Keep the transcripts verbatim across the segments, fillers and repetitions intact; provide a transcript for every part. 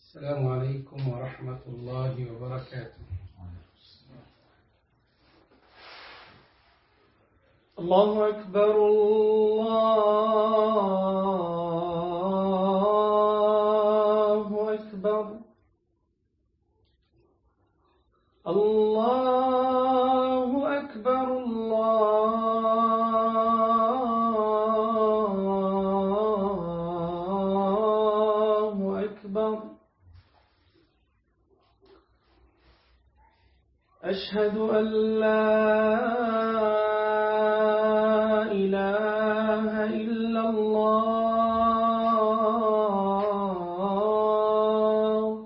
السلام عليكم ورحمة الله وبركاته. الله أكبر الله أكبر الله أكبر الله أكبر. أشهد أن لا إله إلا الله.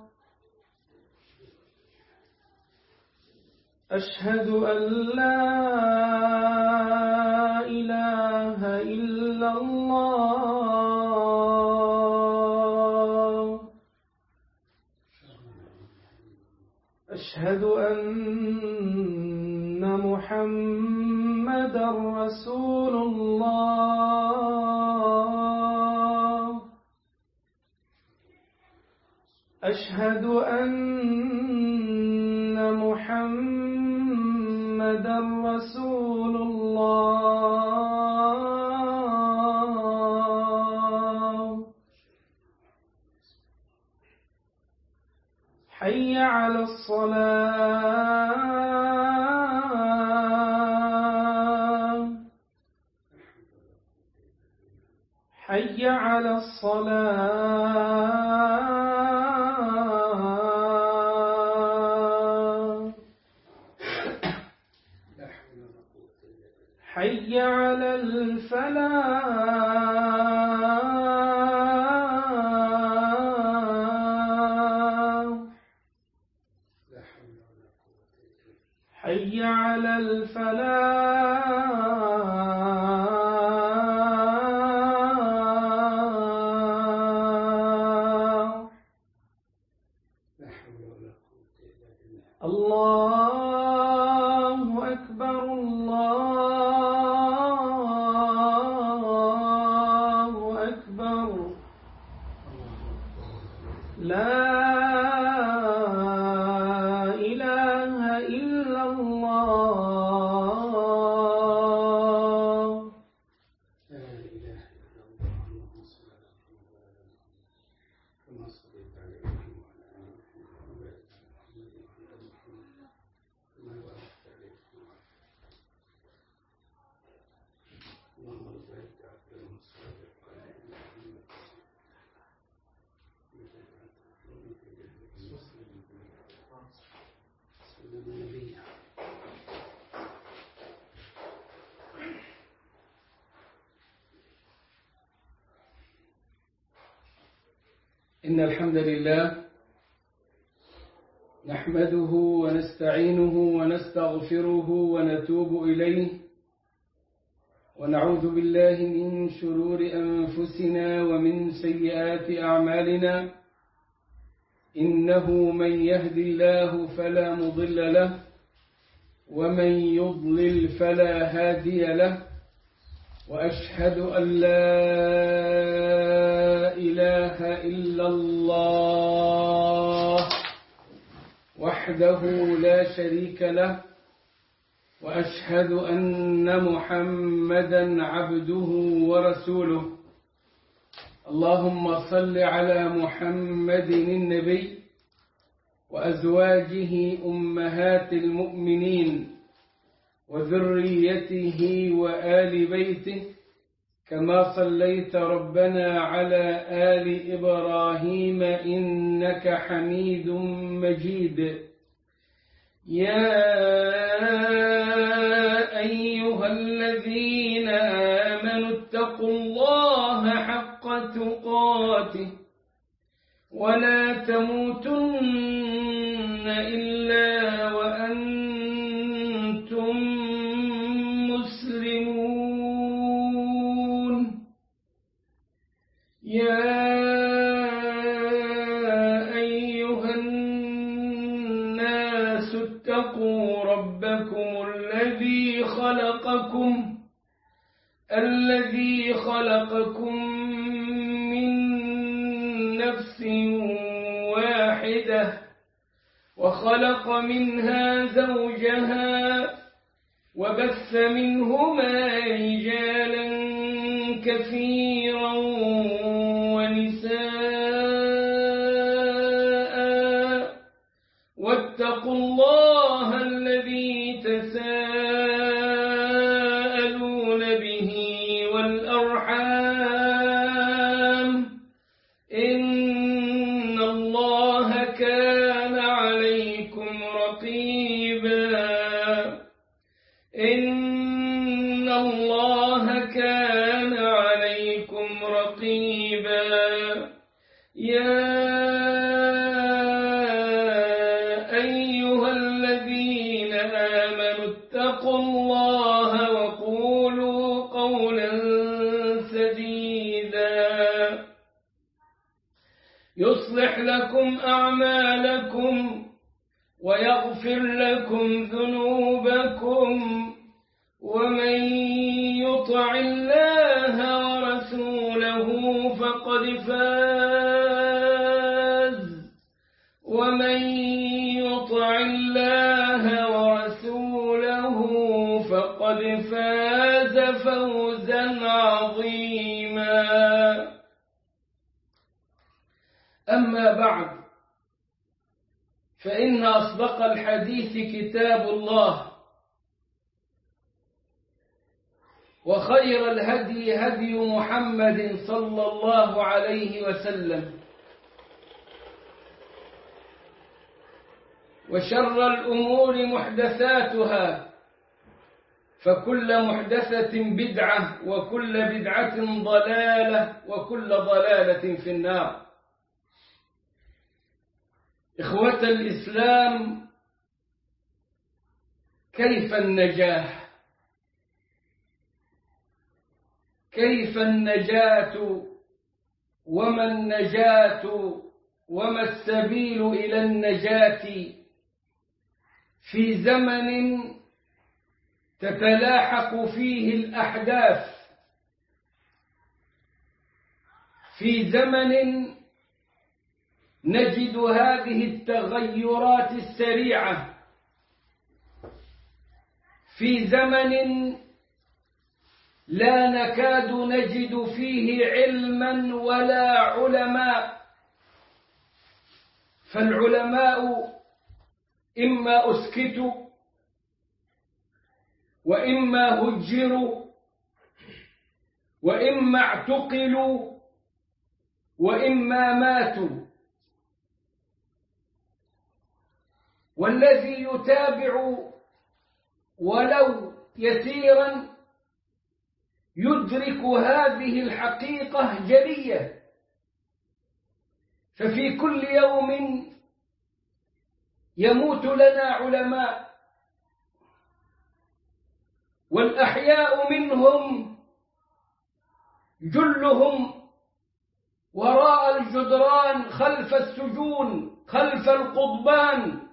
أشهد أن لا إله إلا الله. أشهد أن محمدًا رسول الله. أشهد أن محمدًا رسول الله. حي على الصلاة. حي على الصلاة. حي على الفلاح. حي على الفلاح. الله أكبر الله أكبر. لا إله إلا الله. لا إله إلا الله. اللهم صل على محمد كما صليت على إبراهيم وعلى آل إبراهيم وبارك على محمد وعلى آل محمد كما باركت على إبراهيم. اللهم بارك على محمد وعلى آل محمد. إن الحمد لله نحمده ونستعينه ونستغفره ونتوب إليه ونعوذ بالله من شرور أنفسنا ومن سيئات أعمالنا. إنه من يهد الله فلا مضل له ومن يضلل فلا هادي له. وأشهد أن لا إله إلا الله وحده لا شريك له. وأشهد أن محمدًا عبده ورسوله. اللهم صل على محمد النبي وأزواجه أمهات المؤمنين وذريته وآل بيته كما صليت ربنا على آل إبراهيم إنك حميد مجيد. يا أيها الذين آمنوا اتقوا الله حق تقاته ولا تموتن إلا وأنتم مسلمون. يا أيها الناس اتقوا ربكم الذي خلقكم الذي خلقكم من نفس واحدة وخلق منها زوجها وبث منهما رجالا كثيرا ونساء واتقوا الله الذي تساءلون به والأرحام إن الله كان عليكم رقيبا إن الله كان عليكم رقيبا يا أيها الذين آمنوا اتقوا الله وقولوا قولا سديدا يصلح لكم أعمالكم ويغفر لكم ذنوبكم ومن يطع الله ورسوله فقد فاز ومن يطع الله ورسوله فقد فاز فوزا عظيما. أما بعد، فإن أصدق الحديث كتاب الله، وخير الهدي هدي محمد صلى الله عليه وسلم، وشر الأمور محدثاتها، فكل محدثة بدعة وكل بدعة ضلالة وكل ضلالة في النار. إخوة الإسلام، كيف النجاة؟ كيف النجاة وما النجاة وما السبيل إلى النجاة في زمن تتلاحق فيه الأحداث، في زمن نجد هذه التغيرات السريعة، في زمن لا نكاد نجد فيه علما ولا علماء، فالعلماء إما أسكتوا وإما هجروا وإما اعتقلوا وإما ماتوا. والذي يتابع ولو يسيرا يدرك هذه الحقيقة جلية، ففي كل يوم يموت لنا علماء، والأحياء منهم جلهم وراء الجدران خلف السجون خلف القضبان،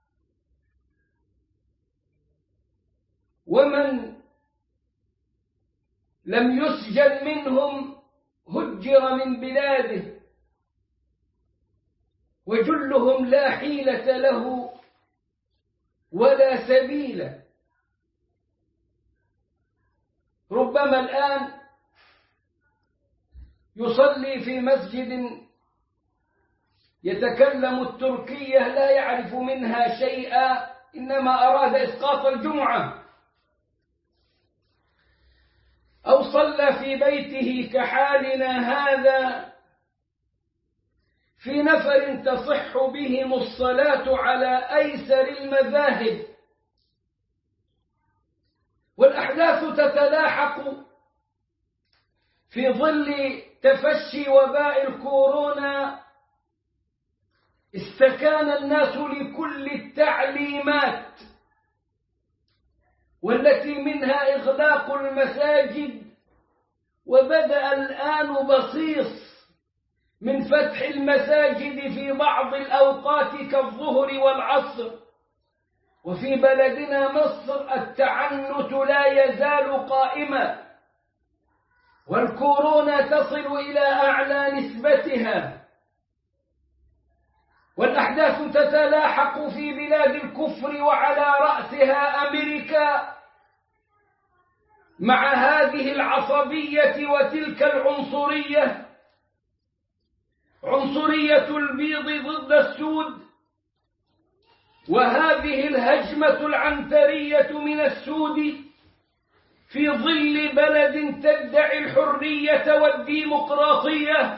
ومن لم يسجن منهم هجر من بلاده، وجلهم لا حيلة له ولا سبيل. ربما الآن يصلي في مسجد يتكلم التركية لا يعرف منها شيئا، إنما أراد إسقاط الجمعة، أو صلى في بيته كحالنا هذا في نفر تصح بهم الصلاة على أيسر المذاهب، والأحداث تتلاحق في ظل تفشي وباء الكورونا. استكان الناس لكل التعليمات، والتي منها إغلاق المساجد، وبدأ الآن بصيص من فتح المساجد في بعض الأوقات كالظهر والعصر. وفي بلدنا مصر التعنت لا يزال قائما، والكورونا تصل إلى أعلى نسبتها، والأحداث تتلاحق في بلاد الكفر وعلى رأسها أمريكا مع هذه العصبية وتلك العنصرية، عنصرية البيض ضد السود، وهذه الهجمة العنترية من السود في ظل بلد تدعي الحرية والديمقراطية.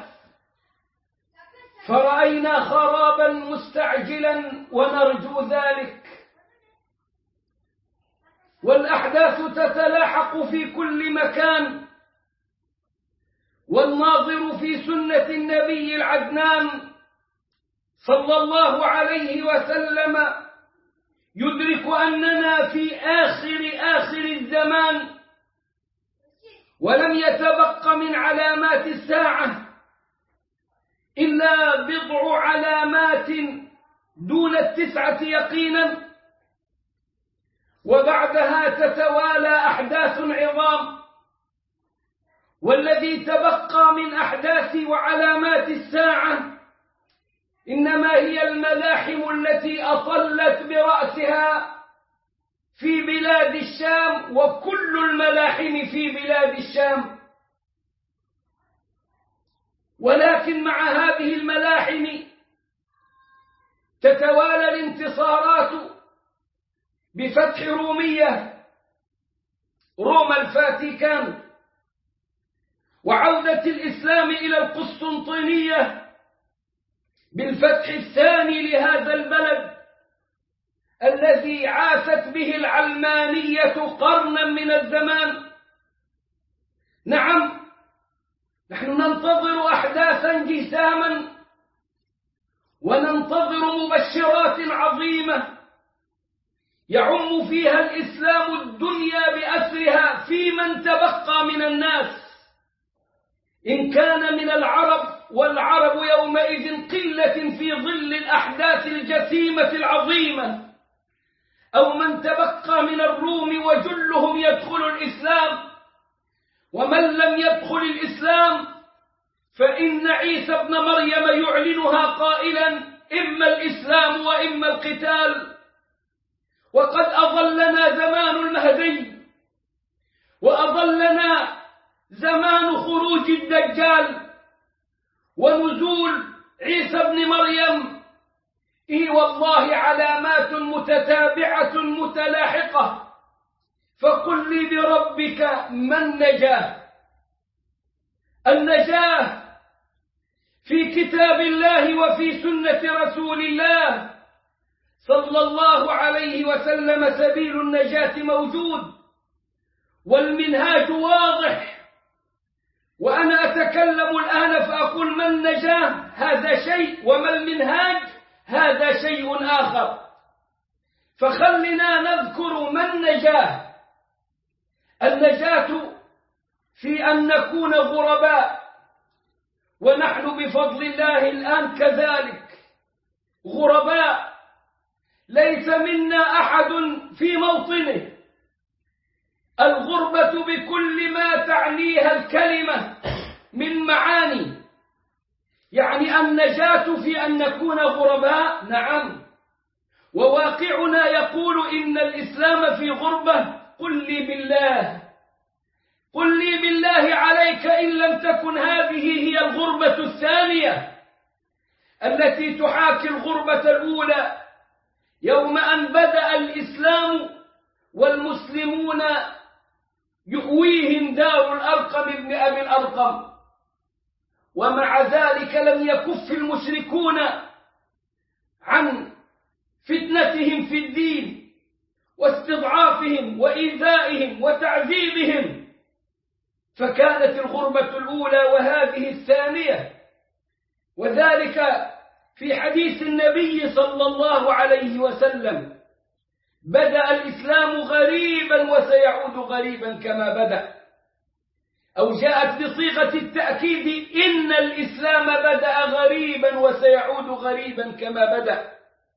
فرأينا خرابا مستعجلا ونرجو ذلك. والأحداث تتلاحق في كل مكان، والناظر في سنة النبي العدنان صلى الله عليه وسلم يدرك أننا في آخر آخر الزمان، ولم يتبق من علامات الساعة إلا بضع علامات دون التسعة يقينا، وبعدها تتوالى أحداث عظام. والذي تبقى من أحداث وعلامات الساعة إنما هي الملاحم التي أطلت برأسها في بلاد الشام، وكل الملاحم في بلاد الشام. ولكن مع هذه الملاحم تتوالى الانتصارات بفتح رومية، روما الفاتيكان، وعودة الإسلام إلى القسطنطينية بالفتح الثاني لهذا البلد الذي عاشت به العلمانية قرنا من الزمان. نعم، نحن ننتظر أحداثا جساما وننتظر مبشرات عظيمة يعم فيها الإسلام الدنيا بأسرها في من تبقى من الناس، إن كان من العرب، والعرب يومئذ قلة في ظل الأحداث الجسيمة العظيمة، أو من تبقى من الروم وجلهم يدخل الإسلام. ومن لم يدخل الإسلام فإن عيسى ابن مريم يعلنها قائلا إما الإسلام وإما القتال. وقد أظلنا زمان المهدي، وأظلنا زمان خروج الدجال ونزول عيسى ابن مريم. إي والله علامات متتابعة متلاحقة. فقل لي بربك ما النجاة؟ النجاة في كتاب الله وفي سنة رسول الله صلى الله عليه وسلم. سبيل النجاة موجود والمنهاج واضح، وأنا أتكلم الآن فأقول ما النجاة هذا شيء، وما المنهاج هذا شيء آخر. فخلنا نذكر ما النجاة. النجاة في أن نكون غرباء، ونحن بفضل الله الآن كذلك غرباء، ليس منا أحد في موطنه. الغربة بكل ما تعنيها الكلمة من معاني، يعني النجاة في أن نكون غرباء، نعم. وواقعنا يقول إن الإسلام في غربة. قل لي بالله قل لي بالله عليك إن لم تكن هذه هي الغربة الثانية التي تحاكي الغربة الأولى، يوم أن بدأ الإسلام والمسلمون يؤويهم دار الأرقم ابن أبي الأرقم، ومع ذلك لم يكف المشركون عن فتنتهم في الدين واستضعافهم وإيذائهم وتعذيبهم. فكانت الغربة الأولى وهذه الثانية، وذلك في حديث النبي صلى الله عليه وسلم: بدأ الإسلام غريبا وسيعود غريبا كما بدأ. أو جاءت بصيغة التأكيد: إن الإسلام بدأ غريبا وسيعود غريبا كما بدأ.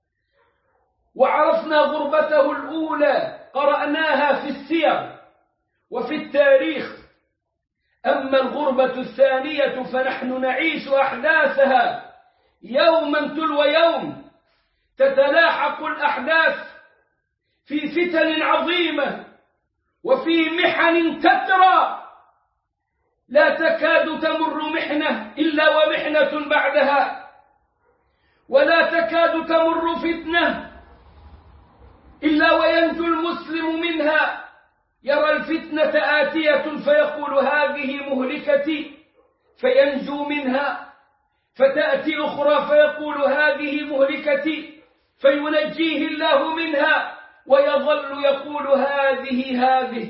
وعرفنا غربته الأولى، قرأناها في السير وفي التاريخ. أما الغربة الثانية فنحن نعيش أحداثها يوما تلو يوم تتلاحق الأحداث في فتن عظيمة وفي محن تترى، لا تكاد تمر محنة إلا ومحنة بعدها، ولا تكاد تمر فتنة إلا وينجو المسلم منها. يرى الفتنة آتية فيقول هذه مهلكتي فينجو منها، فتأتي أخرى فيقول هذه مهلكتي فينجيه الله منها، ويظل يقول هذه هذه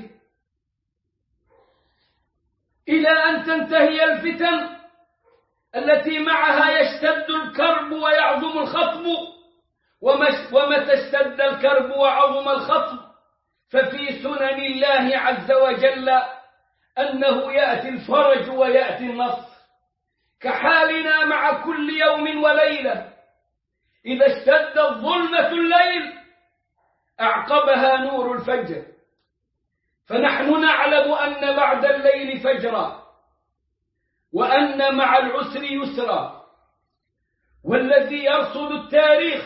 إلى أن تنتهي الفتن التي معها يشتد الكرب ويعظم الخطب. ومتى اشتد الكرب وعظم الخطب ففي سنن الله عز وجل أنه يأتي الفرج ويأتي النصر، كحالنا مع كل يوم وليلة. إذا اشتدت ظلمة الليل أعقبها نور الفجر، فنحن نعلم أن بعد الليل فجرا، وأن مع العسر يسرا. والذي يرصد التاريخ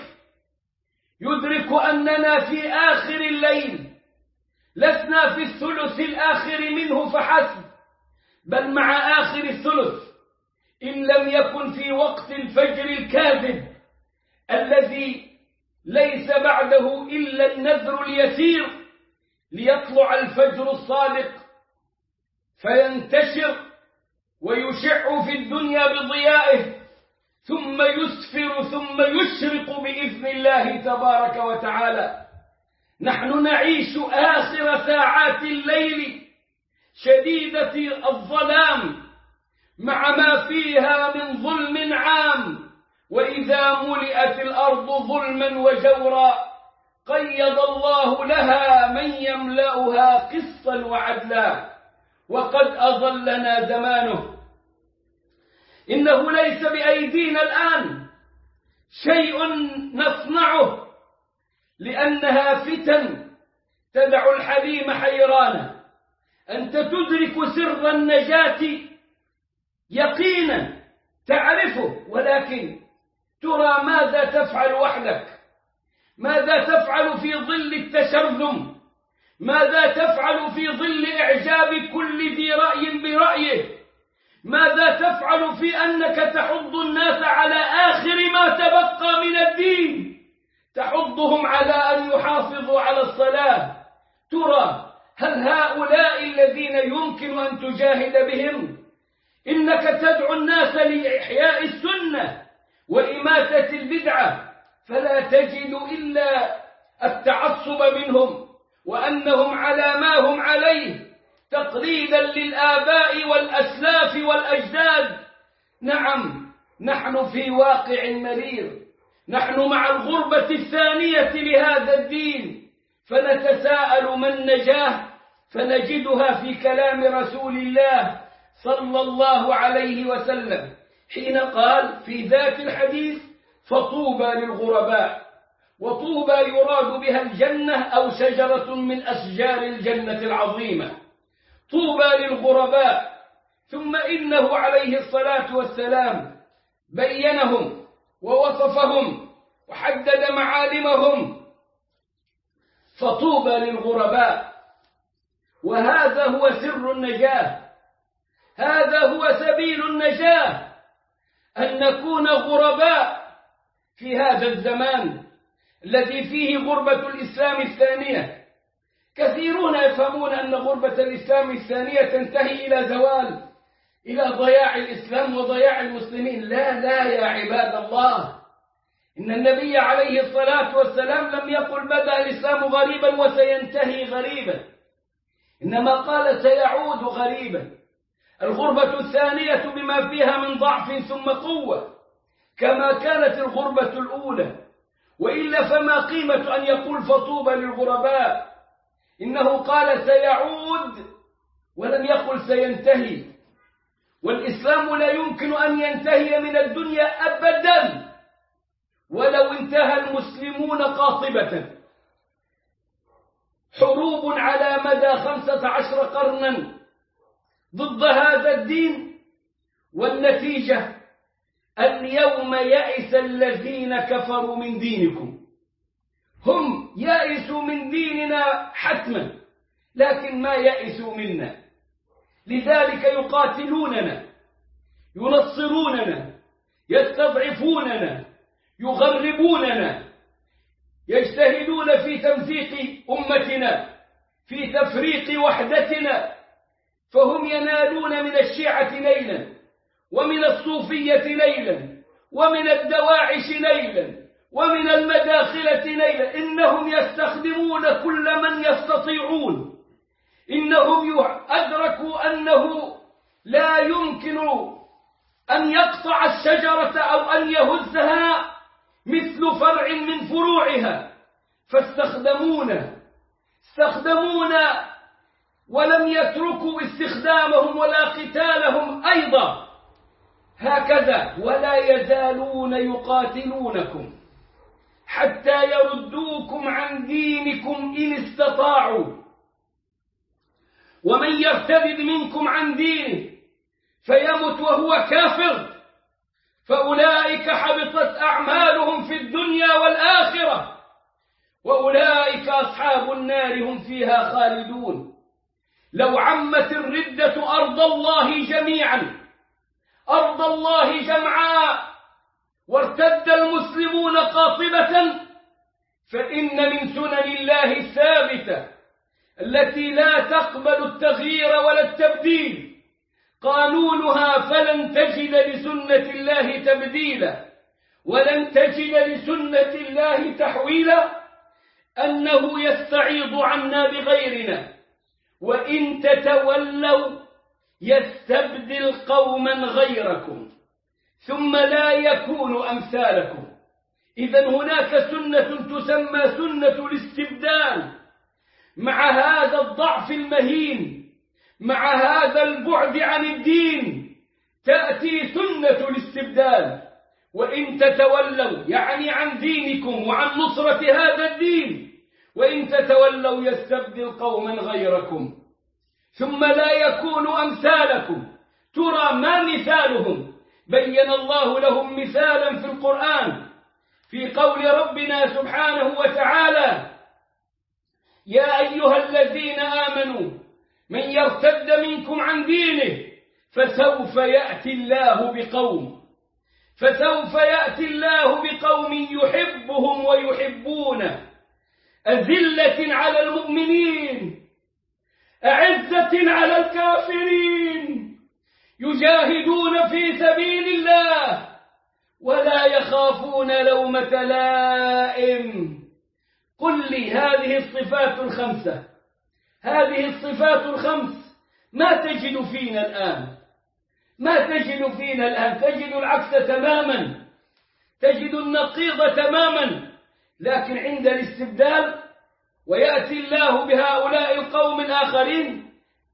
يدرك أننا في آخر الليل، لسنا في الثلث الآخر منه فحسب، بل مع آخر الثلث، إن لم يكن في وقت الفجر الكاذب الذي ليس بعده إلا النذر اليسير ليطلع الفجر الصادق فينتشر ويشع في الدنيا بضيائه، ثم يسفر ثم يشرق بإذن الله تبارك وتعالى. نحن نعيش آخر ساعات الليل شديدة الظلام مع ما فيها من ظلم عام، وإذا ملئت الأرض ظلما وجورا قيض الله لها من يملأها قسطا وعدلا، وقد أضلنا زمانه. إنه ليس بأيدينا الآن شيء نصنعه، لأنها فتن تدع الحليم حيرانا. أنت تدرك سر النجاة يقينا تعرفه، ولكن ترى ماذا تفعل وحدك، ماذا تفعل في ظل التشرذم، ماذا تفعل في ظل إعجاب كل ذي رأي برأيه، ماذا تفعل في أنك تحض الناس على آخر ما تبقى من الدين، تحضهم على أن يحافظوا على الصلاة. ترى هل هؤلاء الذين يمكن أن تجاهد بهم؟ إنك تدعو الناس لإحياء السنة وإماتة البدعة، فلا تجد إلا التعصب منهم، وأنهم على ما هم عليه تقليدا للآباء والأسلاف والأجداد. نعم، نحن في واقع مرير، نحن مع الغربة الثانية لهذا الدين، فنتساءل ما النجاة، فنجدها في كلام رسول الله صلى الله عليه وسلم حين قال في ذات الحديث: فطوبى للغرباء. وطوبى يراد بها الجنة أو شجرة من أشجار الجنة العظيمة. طوبى للغرباء. ثم إنه عليه الصلاة والسلام بينهم ووصفهم وحدد معالمهم. فطوبى للغرباء، وهذا هو سر النجاة، هذا هو سبيل النجاة، أن نكون غرباء في هذا الزمان الذي فيه غربة الإسلام الثانية. كثيرون يفهمون أن غربة الإسلام الثانية تنتهي إلى زوال، إلى ضياع الإسلام وضياع المسلمين. لا لا يا عباد الله، إن النبي عليه الصلاة والسلام لم يقل بدأ الإسلام غريبا وسينتهي غريبا، إنما قال سيعود غريبا. الغربة الثانية بما فيها من ضعف ثم قوة كما كانت الغربة الأولى، وإلا فما قيمة أن يقول فطوبى للغرباء؟ إنه قال سيعود ولم يقل سينتهي، والإسلام لا يمكن أن ينتهي من الدنيا أبدا ولو انتهى المسلمون قاطبة. حروب على مدى خمسة عشر قرنا ضد هذا الدين، والنتيجة اليوم يئس الذين كفروا من دينكم. هم يئسوا من ديننا حتما، لكن ما يئسوا منا، لذلك يقاتلوننا، ينصروننا، يستضعفوننا، يغربوننا، يجتهدون في تمزيق أمتنا، في تفريق وحدتنا، فهم ينالون من الشيعة ليلا، ومن الصوفية ليلا، ومن الدواعش ليلا، ومن المداخلة ليلا. إنهم يستخدمون كل من يستطيعون. إنهم أدركوا أنه لا يمكن أن يقطع الشجرة أو أن يهزها مثل فرع من فروعها، فاستخدمونا استخدمونا ولم يتركوا استخدامهم ولا قتالهم أيضا، هكذا ولا يزالون يقاتلونكم حتى يردوكم عن دينكم إن استطاعوا. ومن يرتد منكم عن دينه فيمت وهو كافر فأولئك حبطت أعمالهم في الدنيا والآخرة وأولئك أصحاب النار هم فيها خالدون. لو عمت الردة أرض الله جميعا، أرض الله جمعاء، وارتد المسلمون قاطبة، فإن من سنن الله الثابتة التي لا تقبل التغيير ولا التبديل قانونها فلن تجد لسنة الله تبديلا ولن تجد لسنة الله تحويلا، أنه يستعيض عنا بغيرنا، وإن تتولوا يستبدل قوما غيركم ثم لا يكون أمثالكم. إذن هناك سنة تسمى سنة الاستبدال. مع هذا الضعف المهين، مع هذا البعد عن الدين، تأتي سنة الاستبدال. وإن تتولوا يعني عن دينكم وعن نصرة هذا الدين، وإن تتولوا يستبدل قوما غيركم ثم لا يكونوا أمثالكم. ترى ما مثالهم؟ بين الله لهم مثالا في القرآن في قول ربنا سبحانه وتعالى: يا أيها الذين آمنوا من يرتد منكم عن دينه فسوف يأتي الله بقوم فسوف يأتي الله بقوم يحبهم ويحبونه أذلة على المؤمنين أعزة على الكافرين يجاهدون في سبيل الله ولا يخافون لومة لائم. قل لي هذه الصفات الخمسة، هذه الصفات الخمس ما تجد فينا الآن، ما تجد فينا الآن، تجد العكس تماما، تجد النقيض تماما. لكن عند الاستبدال ويأتي الله بهؤلاء القوم الآخرين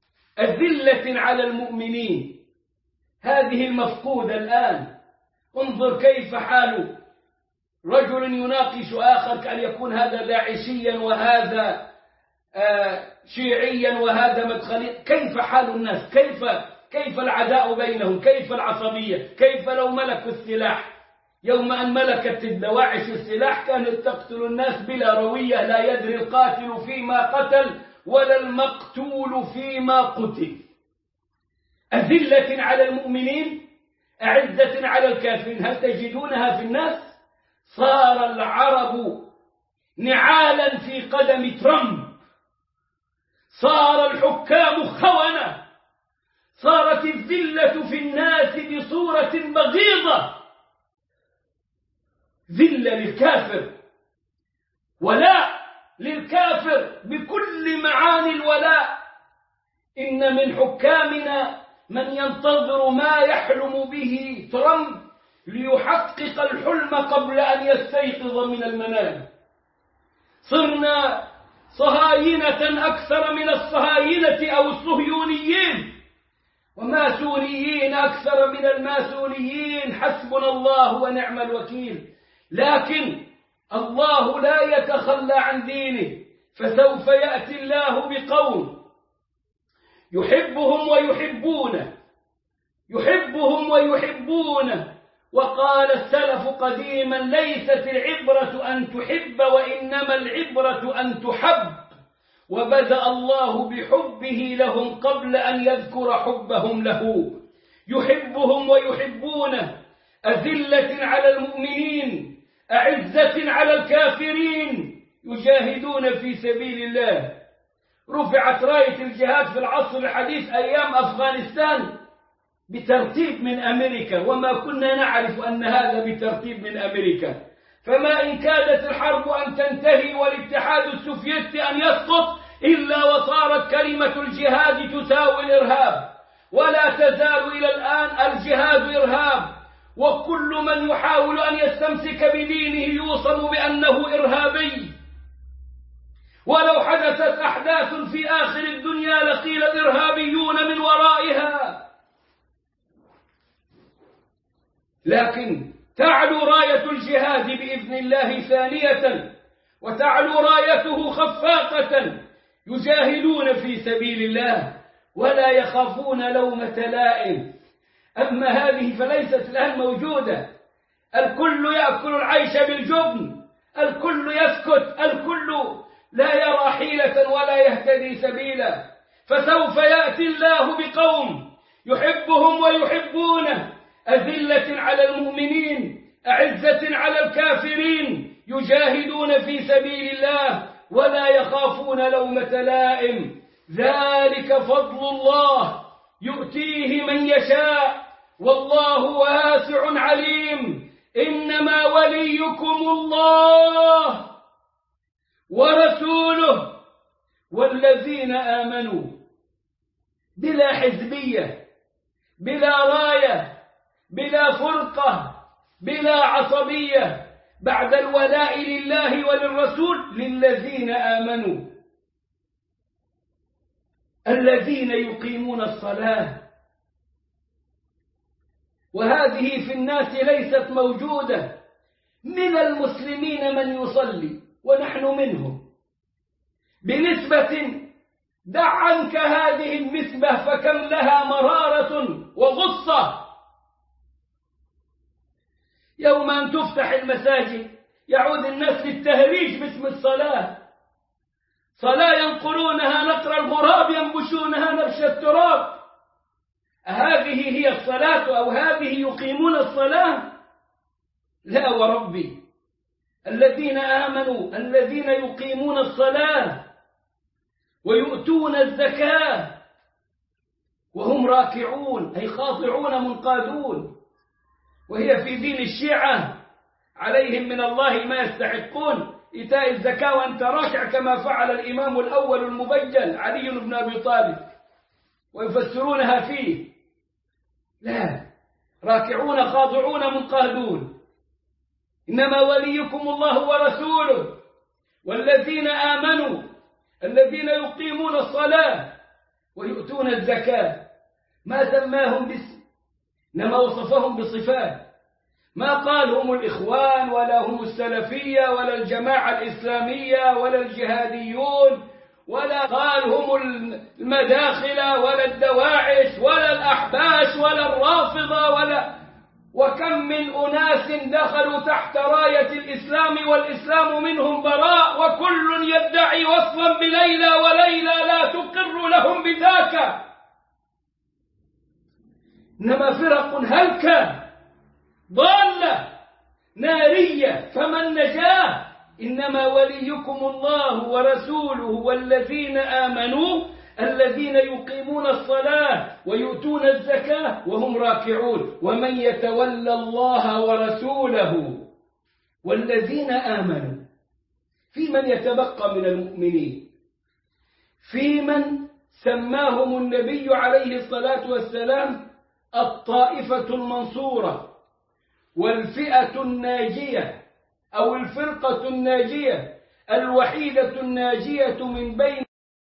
أذلة على المؤمنين، هذه المفقودة الآن. انظر كيف حال رجل يناقش آخر كأن يكون هذا داعشيا وهذا آه شيعيا وهذا مدخلي. كيف حال الناس؟ كيف كيف العداء بينهم؟ كيف العصبية؟ كيف لو ملكوا السلاح؟ يوم أن ملكت الدواعش السلاح كانت تقتل الناس بلا روية، لا يدري القاتل فيما قتل ولا المقتول فيما قتل. أذلة على المؤمنين أعزة على الكافرين. هل تجدونها في الناس؟ صار العرب نعالا في قدم ترامب، صار الحكام خونة، صارت الذلة في الناس بصورة بغيضة، ذلة للكافر، ولاء للكافر بكل معاني الولاء. إن من حكامنا من ينتظر ما يحلم به ترامب ليحقق الحلم قبل أن يستيقظ من المنام. صرنا صهاينة أكثر من الصهاينة أو الصهيونيين، وماسونيين أكثر من الماسونيين، حسبنا الله ونعم الوكيل. لكن الله لا يتخلى عن دينه، فسوف يأتي الله بقوم يحبهم ويحبونه، يحبهم ويحبونه وقال السلف قديما: ليست العبرة أن تحب وإنما العبرة أن تحب. وبدأ الله بحبه لهم قبل أن يذكر حبهم له. يحبهم ويحبونه، أذلة على المؤمنين أعزة على الكافرين، يجاهدون في سبيل الله. رفعت راية الجهاد في العصر الحديث أيام أفغانستان بترتيب من أمريكا، وما كنا نعرف أن هذا بترتيب من أمريكا. فما إن كادت الحرب أن تنتهي والاتحاد السوفيتي أن يسقط إلا وصارت كلمة الجهاد تساوي الإرهاب، ولا تزال إلى الآن الجهاد إرهاب، وكل من يحاول أن يستمسك بدينه يوصم بأنه إرهابي. ولو حدثت أحداث في آخر الدنيا لقيل الإرهابيون من ورائها. لكن تعلو راية الجهاد بإذن الله ثانية، وتعلو رايته خفاقة، يجاهدون في سبيل الله ولا يخافون لومة لائم. أما هذه فليست الآن موجودة. الكل يأكل العيش بالجبن، الكل يسكت، الكل لا يرى حيلة ولا يهتدي سبيلا. فسوف يأتي الله بقوم يحبهم ويحبونه، أذلة على المؤمنين أعزة على الكافرين، يجاهدون في سبيل الله ولا يخافون لومة لائم. ذلك فضل الله يؤتيه من يشاء والله واسع عليم. إنما وليكم الله ورسوله والذين آمنوا، بلا حزبية، بلا راية، بلا فرقة، بلا عصبية، بعد الولاء لله وللرسول للذين آمنوا الذين يقيمون الصلاة. وهذه في الناس ليست موجودة. من المسلمين من يصلي ونحن منهم بنسبة، دع عنك هذه النسبة فكم لها مرارة وغصة. يوم أن تفتح المساجد يعود الناس للتهريج باسم الصلاة، صلاة ينقرونها نقر الغراب ينبشونها نبش التراب. هذه هي الصلاة أو هذه يقيمون الصلاة؟ لا وربي، الذين آمنوا الذين يقيمون الصلاة ويؤتون الزكاة وهم راكعون أي خاضعون منقادون. وهي في دين الشيعة عليهم من الله ما يستحقون، إيتاء الزكاة وأنت راكع كما فعل الإمام الأول المبجل علي بن أبي طالب، ويفسرونها فيه. لا، راكعون خاضعون منقادون. إنما وليكم الله ورسوله والذين آمنوا الذين يقيمون الصلاة ويؤتون الزكاة. ما سماهم باسم، إنما وصفهم بصفات. ما قال هم الإخوان ولا هم السلفية ولا الجماعة الإسلامية ولا الجهاديون، ولا قال هم المداخلة ولا الدواعش ولا الأحباش ولا الرافضة ولا. وكم من أناس دخلوا تحت راية الإسلام والإسلام منهم براء، وكل يدعي وصلا بليلى وليلى لا تقر لهم بذاك. إنما فرق هلكة ضالة نارية، فمن نجاه؟ إنما وليكم الله ورسوله والذين آمنوا الذين يقيمون الصلاة ويؤتون الزكاة وهم راكعون. ومن يتولى الله ورسوله والذين آمنوا، في من يتبقى من المؤمنين، في من سماهم النبي عليه الصلاة والسلام الطائفة المنصورة والفئة الناجية أو الفرقة الناجية الوحيدة الناجية من بين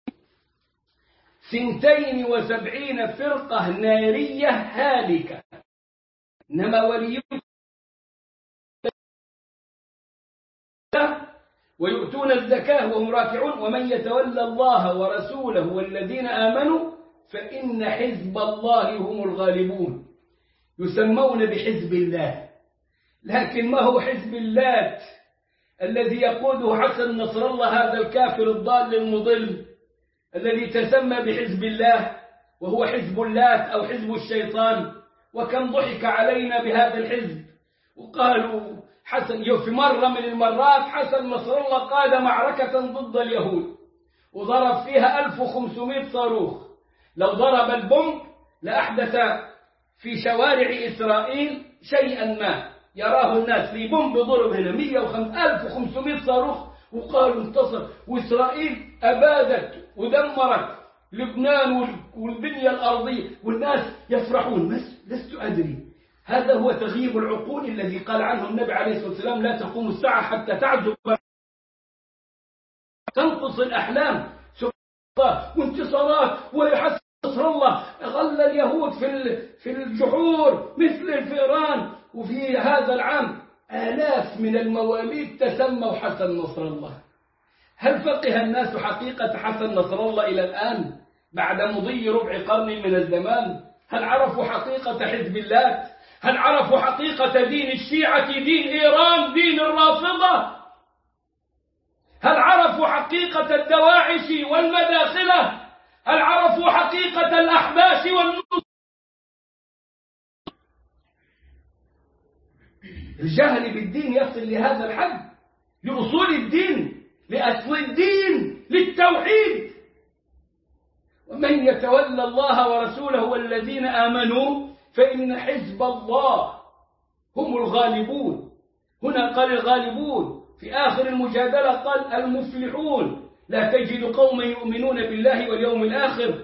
سنتين وسبعين فرقة نارية هالكة. إنما وليكم ويؤتون الزكاة وهم راكعون. ومن يتولى الله ورسوله والذين آمنوا فإن حزب الله هم الغالبون. يسمون بحزب الله، لكن ما هو حزب اللات الذي يقوده حسن نصر الله، هذا الكافر الضال المضل الذي تسمى بحزب الله، وهو حزب اللات أو حزب الشيطان. وكم ضحك علينا بهذا الحزب، وقالوا حسن في مرة من المرات حسن نصر الله قاد معركة ضد اليهود وضرب فيها ألف وخمسمائة صاروخ. لو ضرب البومب لأحدث في شوارع إسرائيل شيئا ما يراه الناس، في بومب ضرب هنا مئة وخمسة ألف وخمسمائة صاروخ وقالوا انتصر. وإسرائيل أبادت ودمرت لبنان والبنية الأرضية والناس يفرحون. لست أدري، هذا هو تغييب العقول الذي قال عنه النبي عليه الصلاة والسلام لا تقوم الساعة حتى تعزب تنقص الأحلام. سبحان الله، وانتصارات ويحسن نصر الله غل اليهود في في الجحور مثل الفئران. وفي هذا العام آلاف من المواليد تسموا حسن نصر الله. هل فقه الناس حقيقة حسن نصر الله إلى الآن بعد مضي ربع قرن من الزمان؟ هل عرفوا حقيقة حزب الله؟ هل عرفوا حقيقة دين الشيعة، دين إيران، دين الرافضة؟ هل عرفوا حقيقة الدواعش والمداخلة؟ هل عرفوا حقيقة الأحباش والنصر؟ الجهل بالدين يصل لهذا الحد، لأصول الدين، لأصل الدين، للتوحيد. ومن يتولى الله ورسوله والذين آمنوا فإن حزب الله هم الغالبون. هنا قال الغالبون، في آخر المجادلة قال المفلحون. لا تجد قوما يؤمنون بالله واليوم الآخر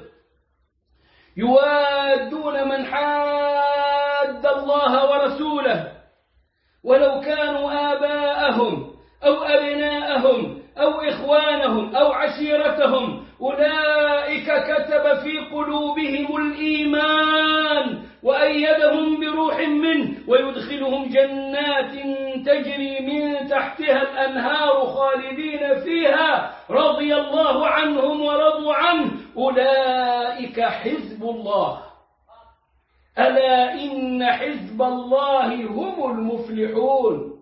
يوادون من حاد الله ورسوله ولو كانوا آباءهم أو أبناءهم أو إخوانهم أو عشيرتهم أولئك كتب في قلوبهم الإيمان وأيدهم بروح منه ويدخلهم جنات تجري من تحتها الأنهار خالدين فيها رضي الله عنهم ورضوا عنه أولئك حزب الله ألا إن حزب الله هم المفلحون.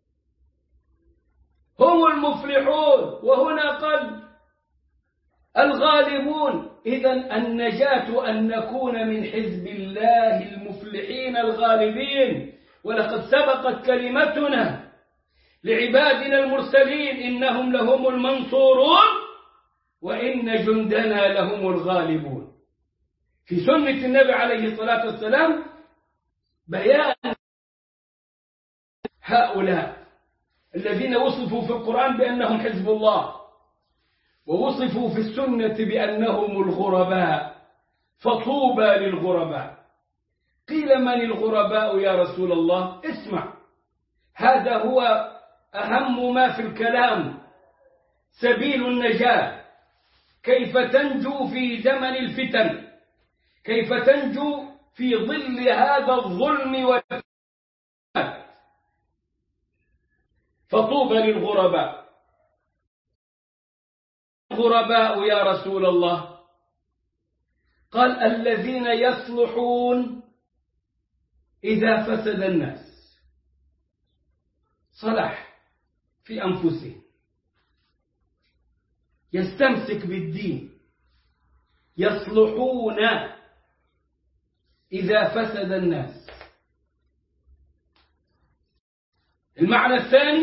هم المفلحون. وهنا قال الغالبون. إذن النجاة أن نكون من حزب الله المفلحين الغالبين. ولقد سبقت كلمتنا لعبادنا المرسلين إنهم لهم المنصورون وإن جندنا لهم الغالبون. في سنة النبي عليه الصلاة والسلام بيان هؤلاء الذين وصفوا في القرآن بأنهم حزب الله، ووصفوا في السنة بأنهم الغرباء، فطوبى للغرباء. قيل من الغرباء يا رسول الله؟ اسمع، هذا هو أهم ما في الكلام، سبيل النجاة. كيف تنجو في زمن الفتن، كيف تنجو في ظل هذا الظلم والفتن. فطوبى للغرباء. الغرباء يا رسول الله؟ قال الذين يصلحون إذا فسد الناس. صلح في أنفسهم، يستمسك بالدين. يصلحون إذا فسد الناس. المعنى الثاني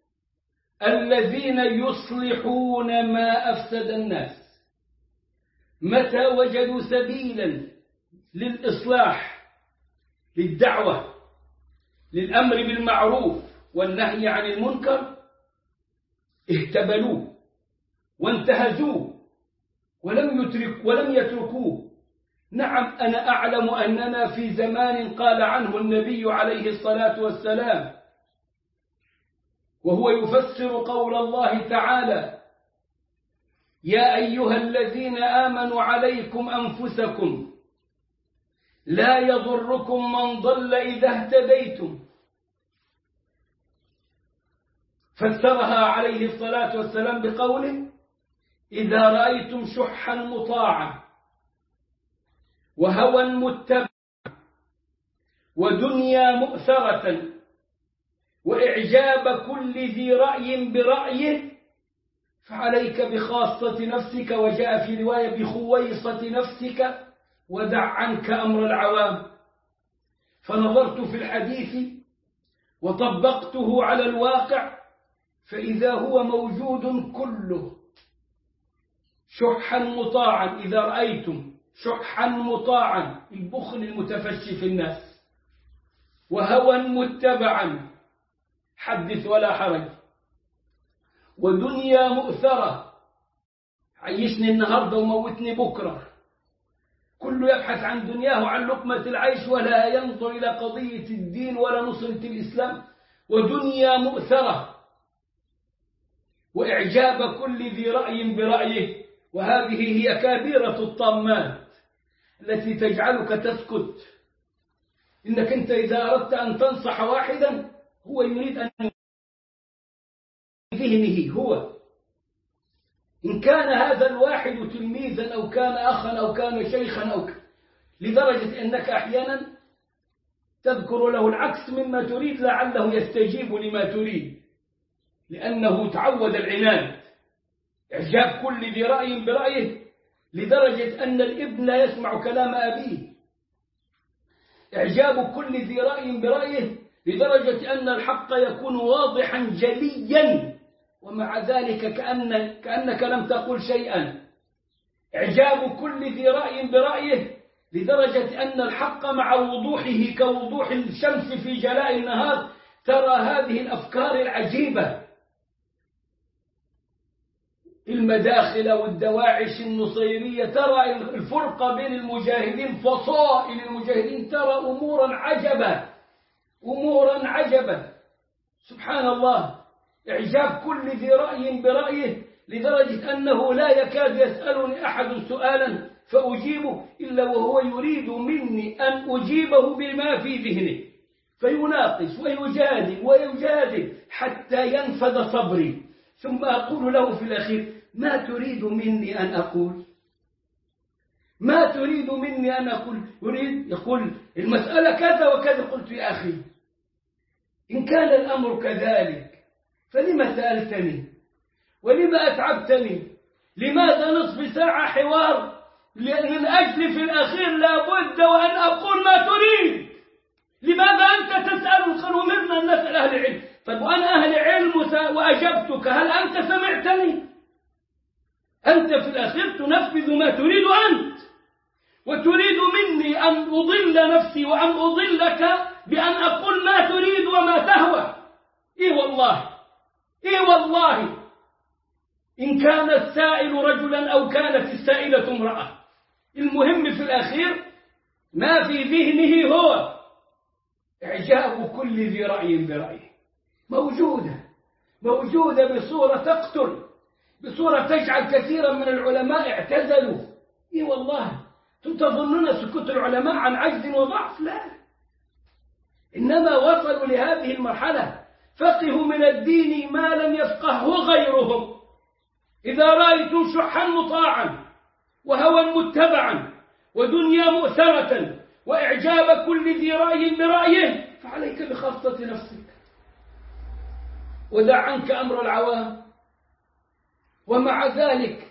الذين يصلحون ما أفسد الناس. متى وجدوا سبيلا للإصلاح، للدعوة، للأمر بالمعروف والنهي عن المنكر، اهتبلوه وانتهزوه ولم يترك ولم يتركوه. نعم، أنا أعلم أننا في زمان قال عنه النبي عليه الصلاة والسلام وهو يفسر قول الله تعالى يا أيها الذين آمنوا عليكم أنفسكم لا يضركم من ضل إذا اهتديتم. فسرها عليه الصلاة والسلام بقوله إذا رأيتم شحا مطاعا وهوى متبعا ودنيا مؤثرة وإعجاب كل ذي رأي برأيه، فعليك بخاصة نفسك، وجاء في رواية بخويصة نفسك، ودع عنك أمر العوام. فنظرت في الحديث وطبقته على الواقع، فإذا هو موجود كله شحا مطاعا. إذا رأيتم شحا مطاعا، البخل المتفشي في الناس، وهوى متبعا، حدث ولا حرج، ودنيا مؤثرة، عيشني النهاردة وموتني بكرة، كله يبحث عن دنياه وعن لقمة العيش، ولا ينظر إلى قضية الدين ولا نصرة الإسلام. ودنيا مؤثرة، وإعجاب كل ذي رأي برأيه، وهذه هي كبيرة الطامات التي تجعلك تسكت. إنك أنت إذا أردت أن تنصح واحدا، هو يريد أن ذهنه هو، إن كان هذا الواحد تلميذا أو كان أخا أو كان شيخا أو ك... لدرجة أنك أحيانا تذكر له العكس مما تريد لعله يستجيب لما تريد، لأنه تعود العناد. إعجاب كل ذي رأي برأيه، لدرجة أن الابن لا يسمع كلام أبيه. إعجاب كل ذي رأي برأيه، لدرجة أن الحق يكون واضحا جليا، ومع ذلك كأن كأنك لم تقل شيئا. إعجاب كل ذي رأي برأيه، لدرجة أن الحق مع وضوحه كوضوح الشمس في جلاء النهار، ترى هذه الأفكار العجيبة، المداخل والدواعش النصيرية، ترى الفرقة بين المجاهدين، فصائل المجاهدين، ترى أمورا عجبة، أمورا عجبة، سبحان الله. إعجاب كل ذي رأي برأيه، لدرجة أنه لا يكاد يسألني أحد سؤالا فأجيبه إلا وهو يريد مني أن أجيبه بما في ذهنه، فيناقش ويجادل ويجادل حتى ينفذ صبري، ثم أقول له في الأخير: ما تريد مني أن أقول؟ ما تريد مني أن أقول؟ يريد يقول المسألة كذا وكذا. قلت: يا أخي، إن كان الأمر كذلك فلما سألتني ولما أتعبتني؟ لماذا نصف ساعة حوار من أجل في الأخير لابد وأن أقول ما تريد؟ لماذا أنت تسأل؟ قالوا: أمرنا أن نسأل أهل العلم. طيب وأنا أهل علم وأجبتك، هل أنت سمعتني؟ أنت في الأخير تنفذ ما تريد أنت، وتريد مني أن أضل نفسي وأن أضلك بأن أقول ما تريد وما تهوى. إيه والله، إيه والله، إن كان السائل رجلا أو كانت السائلة امرأة، المهم في الأخير ما في ذهنه هو. إعجاب كل ذي رأي برأيه موجودة، موجودة بصورة تقتل، بصورة تجعل كثيرا من العلماء اعتزلوا. إيه والله، تظنون سكوت العلماء عن عجز وضعف؟ لا، إنما وصلوا لهذه المرحلة، فقهوا من الدين ما لم يفقهه غيرهم. إذا رأيتم شحا مطاعا وهوى متبعا ودنيا مؤثرة وإعجاب كل ذي رأي برأيه، فعليك بخاصة نفسك، ودع عنك أمر العوام. ومع ذلك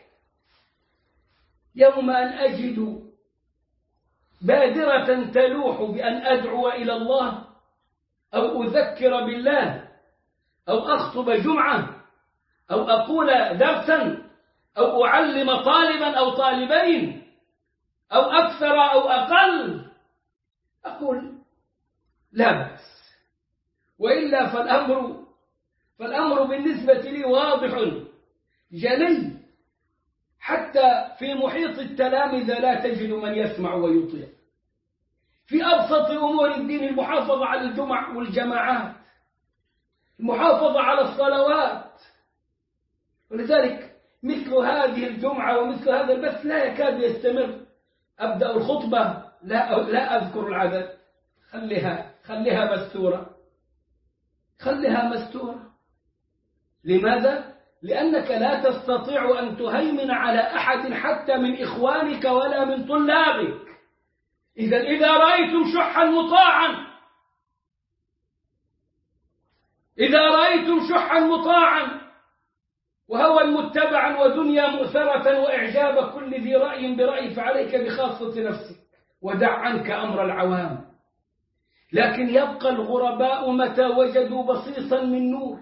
يوم أن أجد بادرة تلوح بأن أدعو إلى الله أو أذكر بالله أو أخطب جمعة أو أقول درسا أو أعلم طالبا أو طالبين أو أكثر أو أقل، أقول لا بأس. وإلا فالأمر فالأمر بالنسبة لي واضح جلي، حتى في محيط التلامذة لا تجد من يسمع ويطيع. في أبسط أمور الدين، المحافظة على الجمع والجماعات، المحافظة على الصلوات. ولذلك مثل هذه الجمعة ومثل هذا البث لا يكاد يستمر. أبدأ الخطبة لا لا أذكر العدد، خليها خليها مستورة، خليها مستورة. لماذا؟ لأنك لا تستطيع أن تهيمن على أحد حتى من إخوانك ولا من طلابك. إذا إذا رأيتم شحا مطاعا إذا رأيتم شحا مطاعا وهوى متبعا ودنيا مؤثرة وإعجاب كل ذي رأي برأي فعليك بخاصة نفسك ودع عنك أمر العوام. لكن يبقى الغرباء متى وجدوا بصيصا من نور،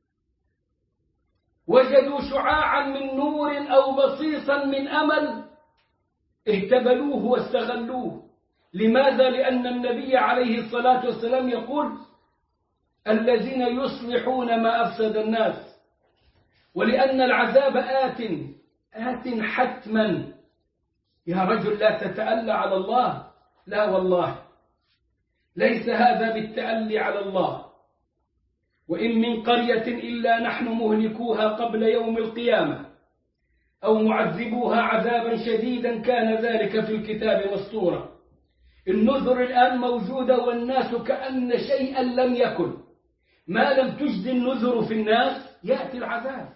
وجدوا شعاعا من نور أو بصيصا من أمل، اهتبلوه واستغلوه. لماذا؟ لأن النبي عليه الصلاة والسلام يقول: الذين يصلحون ما أفسد الناس. ولأن العذاب آت آت حتما. يا رجل لا تتألى على الله. لا والله، ليس هذا بالتألي على الله. وإن من قرية إلا نحن مهلكوها قبل يوم القيامة أو معذبوها عذابا شديدا كان ذلك في الكتاب مسطورا. النذر الآن موجودة والناس كأن شيئا لم يكن. ما لم تجد النذر في الناس يأتي العذاب.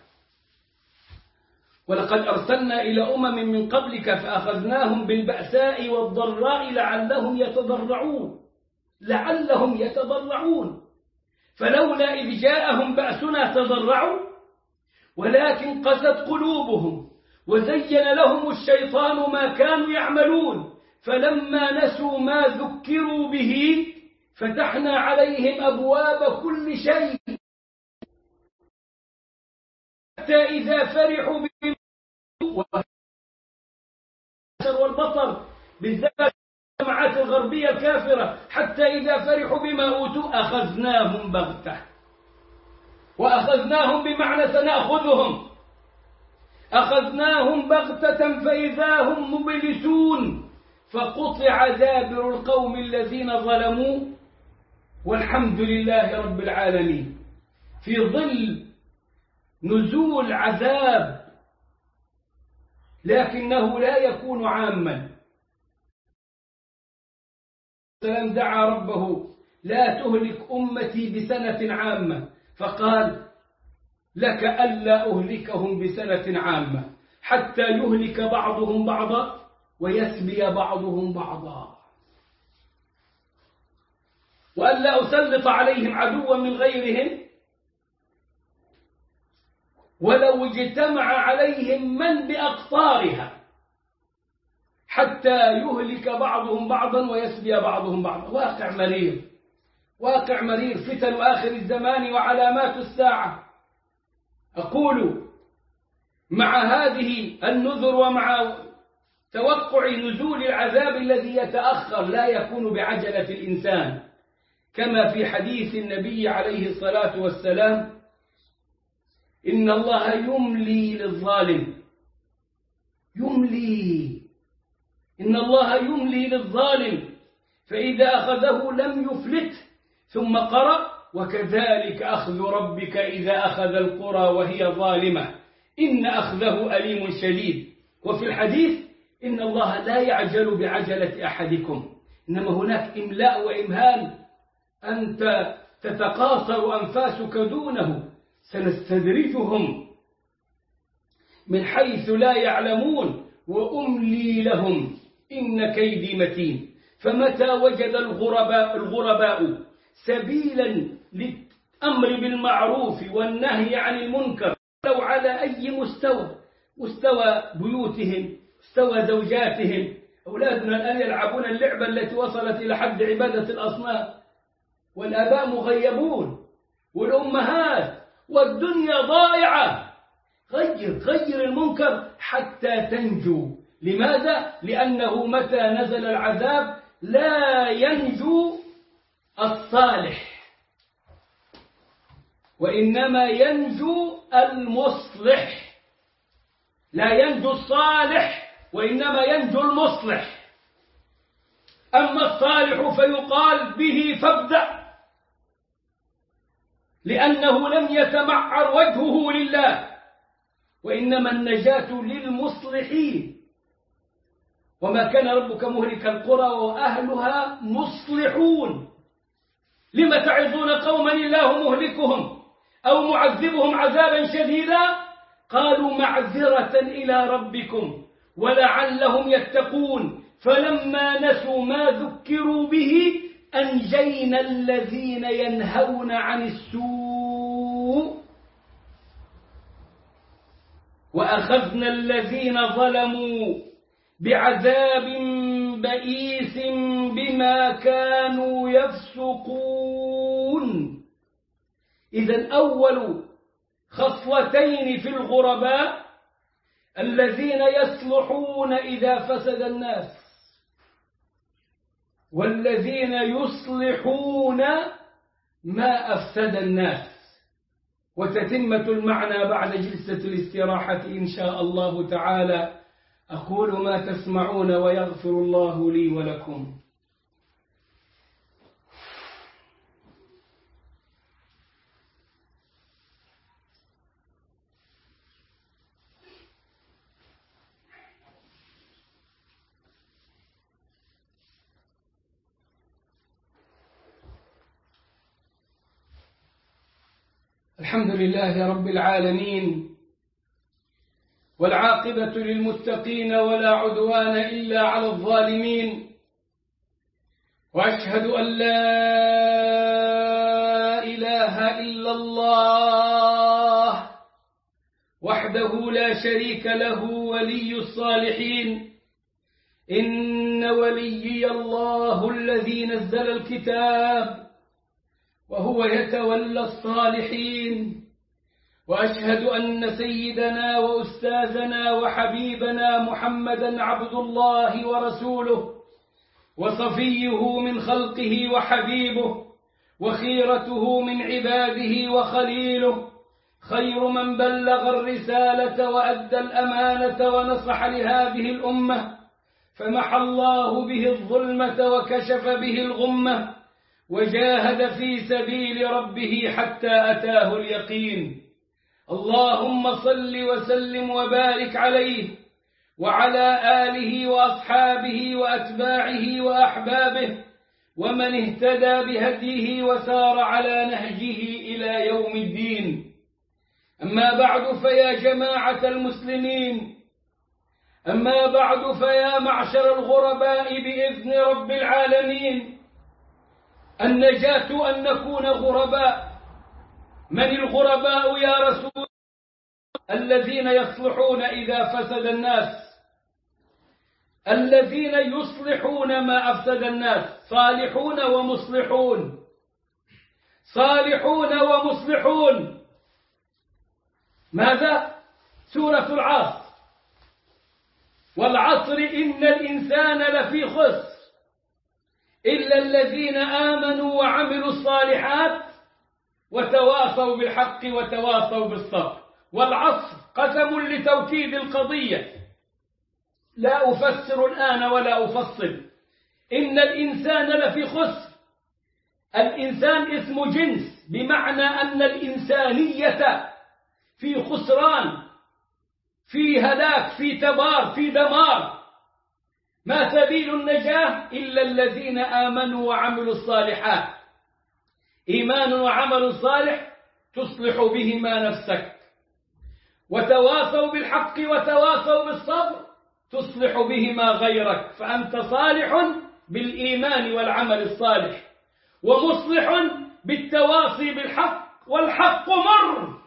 ولقد أرسلنا إلى أمم من قبلك فأخذناهم بالبأساء والضراء لعلهم يتضرعون لعلهم يتضرعون فلولا إذ جاءهم بأسنا تضرعوا ولكن قست قلوبهم وزين لهم الشيطان ما كانوا يعملون فلما نسوا ما ذكروا به فتحنا عليهم أبواب كل شيء حتى إذا فرحوا بما والبطر بالذات الجماعات الغربية الكافرة حتى إذا فرحوا بما أوتوا أخذناهم بغتة. وأخذناهم بمعنى سنأخذهم. أخذناهم بغتة فإذا هم مبلسون فقطع دابر القوم الذين ظلموا والحمد لله رب العالمين. في ظل نزول عذاب لكنه لا يكون عاما. سلام دعا ربه لا تهلك أمتي بسنة عامة فقال لك ألا أهلكهم بسنة عامة حتى يهلك بعضهم بعضا ويسبي بعضهم بعضا وألا أسلط عليهم عدوا من غيرهم ولو اجتمع عليهم من بأقطارها حتى يهلك بعضهم بعضا ويسبي بعضهم بعضا. واقع مرير واقع مرير. فتن آخر الزمان وعلامات الساعة. أقول مع هذه النذر ومع توقع نزول العذاب الذي يتأخر لا يكون بعجلة الإنسان كما في حديث النبي عليه الصلاة والسلام إن الله يملي للظالم يملي إن الله يملي للظالم فإذا أخذه لم يفلت. ثم قرأ وكذلك أخذ ربك إذا أخذ القرى وهي ظالمة إن أخذه أليم شديد. وفي الحديث إن الله لا يعجل بعجلة أحدكم إنما هناك إملاء وإمهال أنت تتقاصر أنفاسك دونه سنستدرجهم من حيث لا يعلمون وأملي لهم إن كيدي متين. فمتى وجد الغرباء, الغرباء سبيلا للأمر بالمعروف والنهي عن المنكر لو على أي مستوى مستوى بيوتهم مستوى زوجاتهم. أولادنا الآن يلعبون اللعبة التي وصلت إلى حد عبادة الأصنام والآباء مغيبون والأمهات والدنيا ضائعة. غير غير المنكر حتى تنجو. لماذا؟ لأنه متى نزل العذاب لا ينجو الصالح وإنما ينجو المصلح. لا ينجو الصالح وإنما ينجو المصلح. أما الصالح فيقال به فابدأ لأنه لم يتمعر وجهه لله وإنما النجاة للمصلحين. وما كان ربك مهلك القرى وأهلها مصلحون. لم تعظون قوما الله مهلكهم أو معذبهم عذابا شديدا قالوا معذرة إلى ربكم ولعلهم يتقون فلما نسوا ما ذكروا به أنجينا الذين ينهون عن السوء وأخذنا الذين ظلموا بعذاب بئيس بما كانوا يفسقون. إذن أول خصلتين في الغرباء الذين يصلحون إذا فسد الناس، والذين يصلحون ما أفسد الناس. وتتمة المعنى بعد جلسة الاستراحة إن شاء الله تعالى. أقول ما تسمعون ويغفر الله لي ولكم. الحمد لله رب العالمين، والعاقبة للمتقين ولا عدوان إلا على الظالمين، وأشهد أن لا إله إلا الله وحده لا شريك له ولي الصالحين. إن وليي الله الذي نزل الكتاب وهو يتولى الصالحين. وأشهد أن سيدنا وأستاذنا وحبيبنا محمدا عبد الله ورسوله، وصفيه من خلقه وحبيبه، وخيرته من عباده وخليله، خير من بلغ الرسالة وأدى الأمانة ونصح لهذه الأمة، فمحى الله به الظلمة وكشف به الغمة، وجاهد في سبيل ربه حتى أتاه اليقين. اللهم صل وسلم وبارك عليه وعلى آله وأصحابه وأتباعه وأحبابه ومن اهتدى بهديه وسار على نهجه إلى يوم الدين. أما بعد فيا جماعة المسلمين، أما بعد فيا معشر الغرباء بإذن رب العالمين، النجاة أن نكون غرباء. من الغرباء يا رسول؟ الذين يصلحون إذا فسد الناس، الذين يصلحون ما أفسد الناس. صالحون ومصلحون، صالحون ومصلحون. ماذا؟ سورة العصر. والعصر إن الإنسان لفي خسر إلا الذين آمنوا وعملوا الصالحات وتواصوا بالحق وتواصوا بالصبر. والعصر قسم لتوكيد القضية، لا أفسر الآن ولا أفصل. إن الإنسان لفي خسر. الإنسان اسم جنس، بمعنى أن الإنسانية في خسران، في هلاك، في تبار، في دمار. ما سبيل النجاة إلا الذين آمنوا وعملوا الصالحات. إيمان وعمل صالح تصلح بهما نفسك، وتواصوا بالحق وتواصوا بالصبر تصلح بهما غيرك. فأنت صالح بالإيمان والعمل الصالح، ومصلح بالتواصي بالحق، والحق مر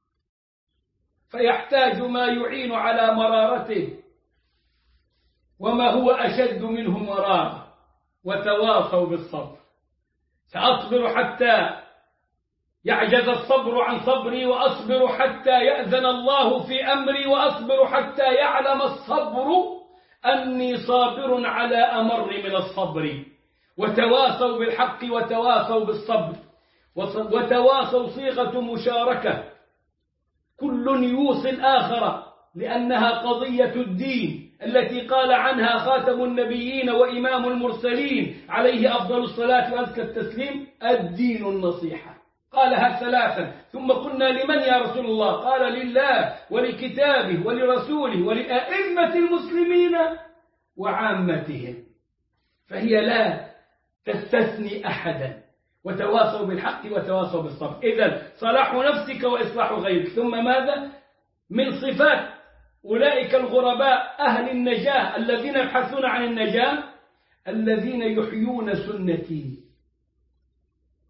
فيحتاج ما يعين على مرارته، وما هو أشد منه مرارة. وتواصوا بالصبر. سأصبر حتى يعجز الصبر عن صبري، وأصبر حتى يأذن الله في أمري، وأصبر حتى يعلم الصبر أني صابر على أمر من الصبر. وتواصوا بالحق وتواصوا بالصبر. وتواصوا صيغة مشاركة، كل يوصي الآخر، لأنها قضية الدين التي قال عنها خاتم النبيين وإمام المرسلين عليه أفضل الصلاة وأزكى التسليم: الدين النصيحة. قالها ثلاثا، ثم قلنا: لمن يا رسول الله؟ قال: لله ولكتابه ولرسوله ولأئمة المسلمين وعامتهم. فهي لا تستثني أحدا. وتواصوا بالحق وتواصوا بالصبر. إذن صلاح نفسك وإصلاح غيرك. ثم ماذا؟ من صفات أولئك الغرباء أهل النجاة الذين يبحثون عن النجاة: الذين يحيون سنتي.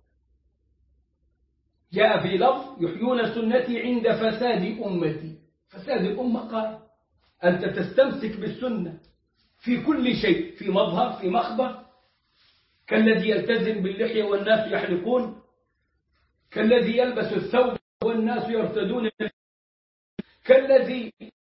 جاء في لفظ: يحيون سنتي عند فساد أمتي. فساد الأمة قال أنت تستمسك بالسنة في كل شيء، في مظهر في مخبر، كالذي يلتزم باللحية والناس يحلقون، كالذي يلبس الثوب والناس يرتدون، كالذي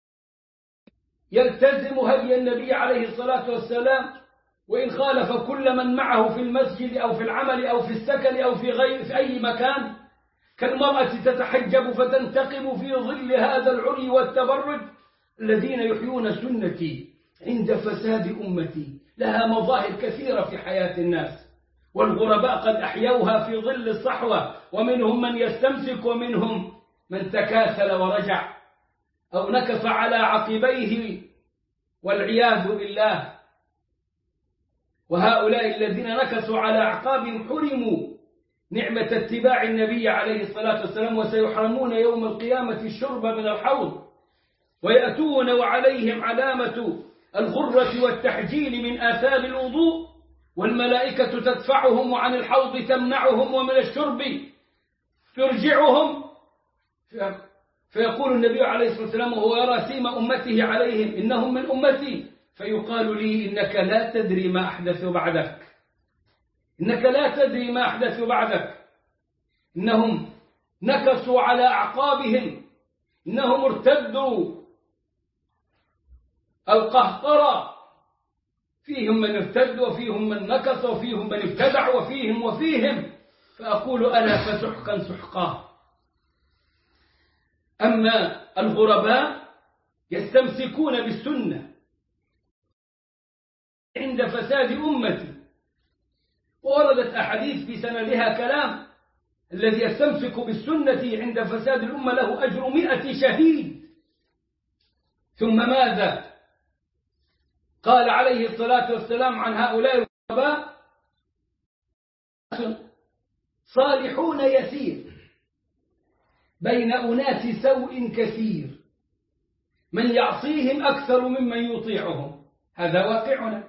يلتزم هدي النبي عليه الصلاة والسلام وإن خالف كل من معه في المسجد أو في العمل أو في السكن أو في غير في أي مكان، كالمرأة تتحجب فتنتقب في ظل هذا العري والتبرج. الذين يحيون سنتي عند فساد أمتي لها مظاهر كثيرة في حياة الناس، والغرباء قد أحيوها في ظل الصحوة، ومنهم من يستمسك ومنهم من تكاسل ورجع أو نكص على عقبيه والعياذ بالله. وهؤلاء الذين نكصوا على أعقابهم حرموا نعمة اتباع النبي عليه الصلاة والسلام، وسيحرمون يوم القيامة الشرب من الحوض، ويأتون وعليهم علامة الغرة والتحجيل من آثار الوضوء، والملائكة تدفعهم وعن الحوض تمنعهم ومن الشرب ترجعهم. فيقول النبي عليه الصلاة والسلام وهو يرى سيم أمته عليهم إنهم من أمتي، فيقال لي إنك لا تدري ما أحدث بعدك، إنك لا تدري ما أحدث بعدك، إنهم نكصوا على أعقابهم، إنهم ارتدوا القهقرة، فيهم من ارتد وفيهم من نكص وفيهم من ابتدع وفيهم وفيهم. فأقول ألا فسحقا سحقا. أما الغرباء يستمسكون بالسنة عند فساد أمتي، ووردت أحاديث في سندها كلام: الذي يستمسك بالسنة عند فساد الأمة له أجر مئة شهيد. ثم ماذا قال عليه الصلاة والسلام عن هؤلاء الغرباء؟ صالحون يسير بين أناس سوء كثير، من يعصيهم أكثر ممن يطيعهم. هذا واقعنا،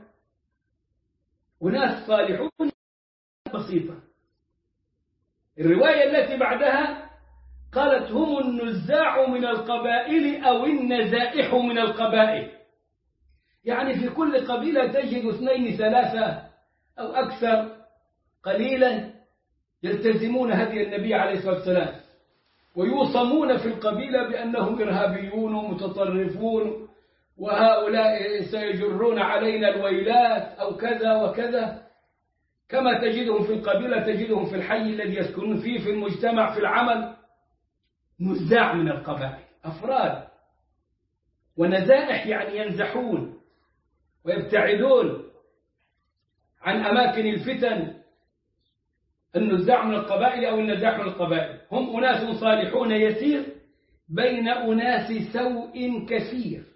أناس صالحون بسيطة. الرواية التي بعدها قالت: هم النزاع من القبائل أو النزائح من القبائل، يعني في كل قبيلة تجد اثنين ثلاثة أو أكثر قليلا يلتزمون هدي النبي عليه الصلاة والسلام، ويوصمون في القبيلة بأنهم إرهابيون ومتطرفون، وهؤلاء سيجرون علينا الويلات أو كذا وكذا. كما تجدهم في القبيلة تجدهم في الحي الذي يسكنون فيه، في المجتمع، في العمل. نزاع من القبائل، أفراد. ونزائح يعني ينزحون ويبتعدون عن أماكن الفتن. النزاع من القبائل أو النزاح من القبائل هم أناس صالحون يسير بين أناس سوء كثير.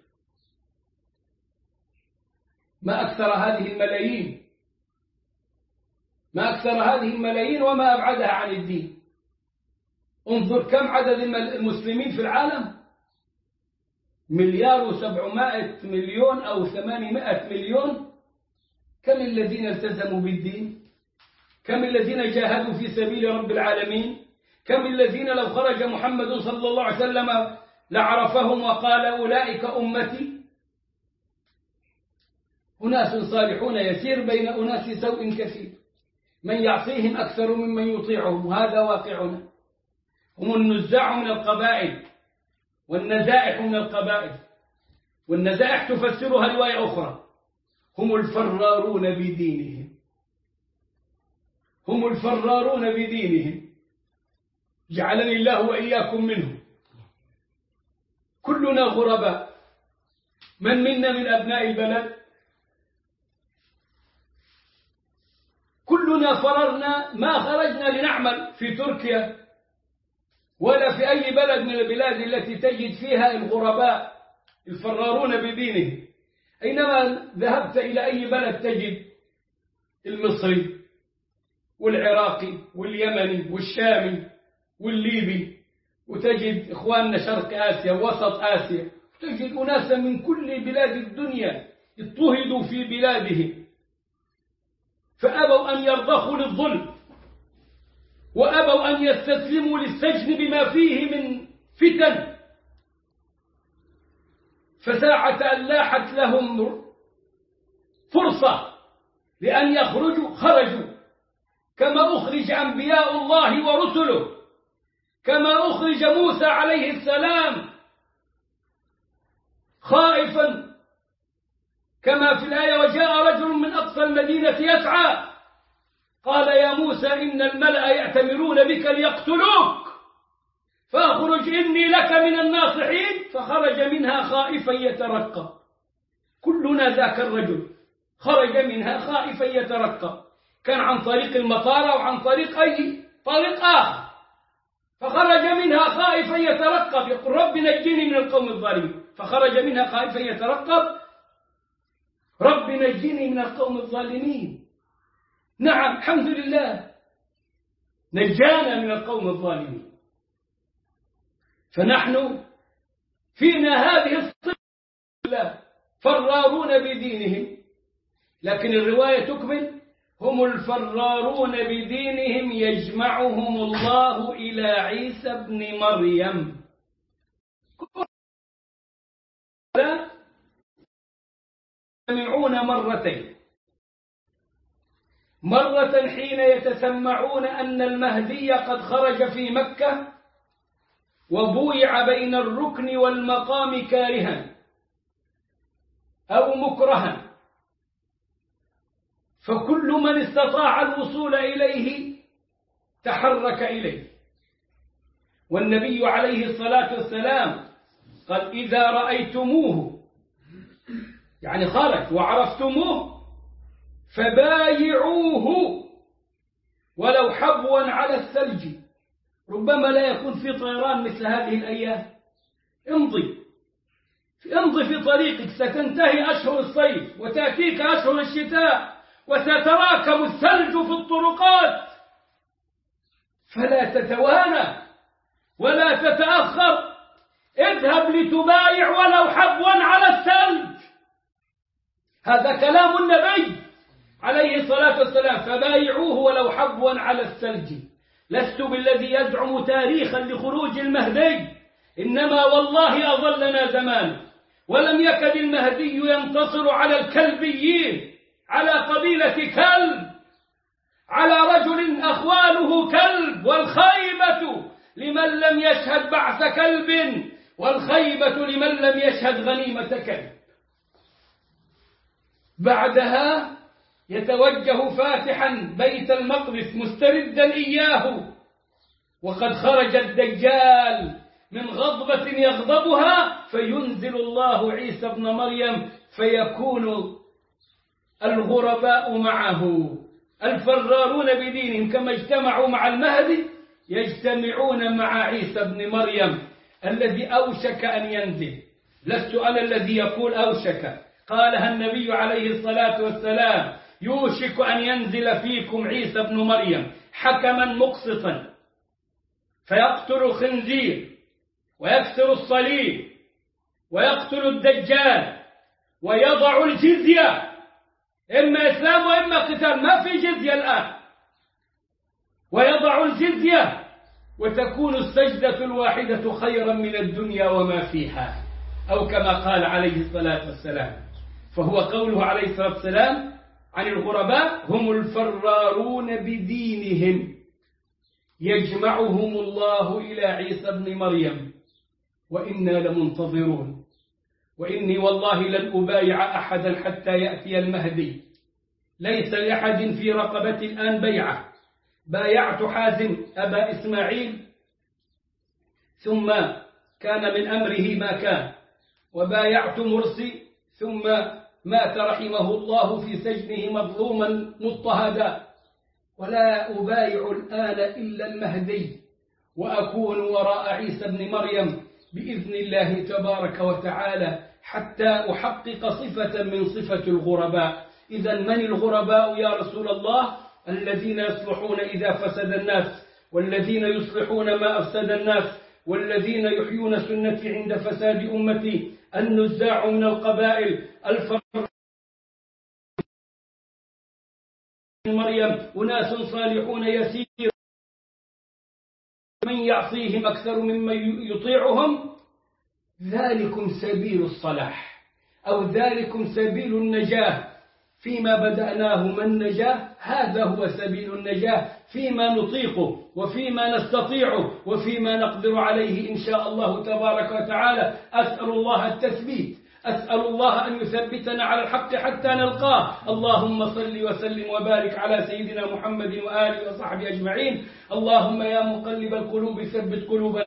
ما أكثر هذه الملايين، ما أكثر هذه الملايين وما أبعدها عن الدين. انظر كم عدد المسلمين في العالم، مليار وسبعمائة مليون أو ثمانمائة مليون. كم الذين التزموا بالدين؟ كم الذين جاهدوا في سبيل رب العالمين؟ كم الذين لو خرج محمد صلى الله عليه وسلم لعرفهم وقال: أولئك أمتي. أناس صالحون يسير بين أناس سوء كثير، من يعصيهم أكثر ممن يطيعهم، وهذا واقعنا. هم النزاع من القبائل والنزائح من القبائل. والنزائح تفسرها رواية أخرى: هم الفرارون بدينهم، هم الفرارون بدينهم، جعلني الله وإياكم منهم. كلنا غرباء. من منا من أبناء البلد؟ كلنا فررنا، ما خرجنا لنعمل في تركيا ولا في أي بلد من البلاد التي تجد فيها الغرباء الفرارون بدينهم. أينما ذهبت إلى أي بلد تجد المصري والعراقي واليمني والشامي والليبي، وتجد إخواننا شرق آسيا ووسط آسيا، تجد أناسا من كل بلاد الدنيا اضطهدوا في بلادهم، فأبوا أن يرضخوا للظلم، وأبوا أن يستسلموا للسجن بما فيه من فتن. فساعة أن لاحت لهم فرصة لأن يخرجوا خرجوا، كما أخرج أنبياء الله ورسله، كما أخرج موسى عليه السلام خائفا كما في الآية: وجاء رجل من أقصى المدينة يسعى قال يا موسى إن الملأ يأتمرون بك ليقتلوك فاخرج إني لك من الناصحين، فخرج منها خائفا يترقب. كلنا ذاك الرجل خرج منها خائفا يترقب، كان عن طريق المطار أو عن طريق أي طريق آخر، فخرج منها خائفا يترقب يقول رب نجني من القوم الظالمين، فخرج منها خائفا يترقب رب نجني من القوم الظالمين. نعم الحمد لله نجانا من القوم الظالمين. فنحن فينا هذه الصفة، فرارون بدينهم، لكن الرواية تكمل: هم الفرارون بدينهم يجمعهم الله إلى عيسى ابن مريم. يجتمعون مرتين، مرة حين يتسمعون أن المهدي قد خرج في مكة وبويع بين الركن والمقام كارها أو مكرها، فكل من استطاع الوصول إليه تحرك إليه. والنبي عليه الصلاة والسلام قال إذا رأيتموه، يعني خرج وعرفتموه، فبايعوه ولو حبوا على الثلج. ربما لا يكون في طيران مثل هذه الأيام، امضي امضي في طريقك، ستنتهي أشهر الصيف وتأتيك أشهر الشتاء وستتراكم الثلج في الطرقات، فلا تتوانى ولا تتأخر، اذهب لتبايع ولو حبوا على الثلج. هذا كلام النبي عليه الصلاة والسلام: فبايعوه ولو حبوا على الثلج. لست بالذي يزعم تاريخا لخروج المهدي، إنما والله أظلنا زمان ولم يكد المهدي ينتصر على الكلبيين، على قبيلة كلب، على رجل أخواله كلب، والخيبة لمن لم يشهد بعث كلب، والخيبة لمن لم يشهد غنيمة كلب. بعدها يتوجه فاتحا بيت المقدس مستردا إياه، وقد خرج الدجال من غضبة يغضبها، فينزل الله عيسى ابن مريم، فيكون الغرباء معه الفرارون بدينهم، كما اجتمعوا مع المهدي يجتمعون مع عيسى ابن مريم الذي أوشك أن ينزل. لست أنا الذي يقول أوشك، قالها النبي عليه الصلاة والسلام: يوشك أن ينزل فيكم عيسى ابن مريم حكما مقسطا، فيقتل الخنزير ويكسر الصليب ويقتل الدجال ويضع الجزية، إما إسلام وإما قتال، ما في جزية الآن، ويضع الجزية، وتكون السجدة الواحدة خيرا من الدنيا وما فيها، أو كما قال عليه الصلاة والسلام. فهو قوله عليه الصلاة والسلام عن الغرباء: هم الفرارون بدينهم يجمعهم الله إلى عيسى ابن مريم وإنا لمنتظرون. وإني والله لن أبايع أحدا حتى يأتي المهدي، ليس لأحد في رقبتي الآن بيعة. بايعت حازم أبا إسماعيل ثم كان من أمره ما كان، وبايعت مرسي ثم مات رحمه الله في سجنه مظلوما مضطهدا، ولا أبايع الآن إلا المهدي، وأكون وراء عيسى بن مريم بإذن الله تبارك وتعالى حتى أحقق صفة من صفة الغرباء. إذا من الغرباء يا رسول الله؟ الذين يصلحون إذا فسد الناس، والذين يصلحون ما أفسد الناس، والذين يحيون سنتي عند فساد أمتي، النزاع من القبائل، الفرق مريم، أناس صالحون يسير من يعصيهم أكثر ممن يطيعهم، ذلكم سبيل الصلاح أو ذلكم سبيل النجاة. فيما بدأناه من النجاة هذا هو سبيل النجاة، فيما نطيقه وفيما نستطيعه وفيما نقدر عليه إن شاء الله تبارك وتعالى. أسأل الله التثبيت، أسأل الله أن يثبتنا على الحق حتى نلقاه. اللهم صل وسلم وبارك على سيدنا محمد وآله وصحبه أجمعين. اللهم يا مقلب القلوب ثبت قلوبنا،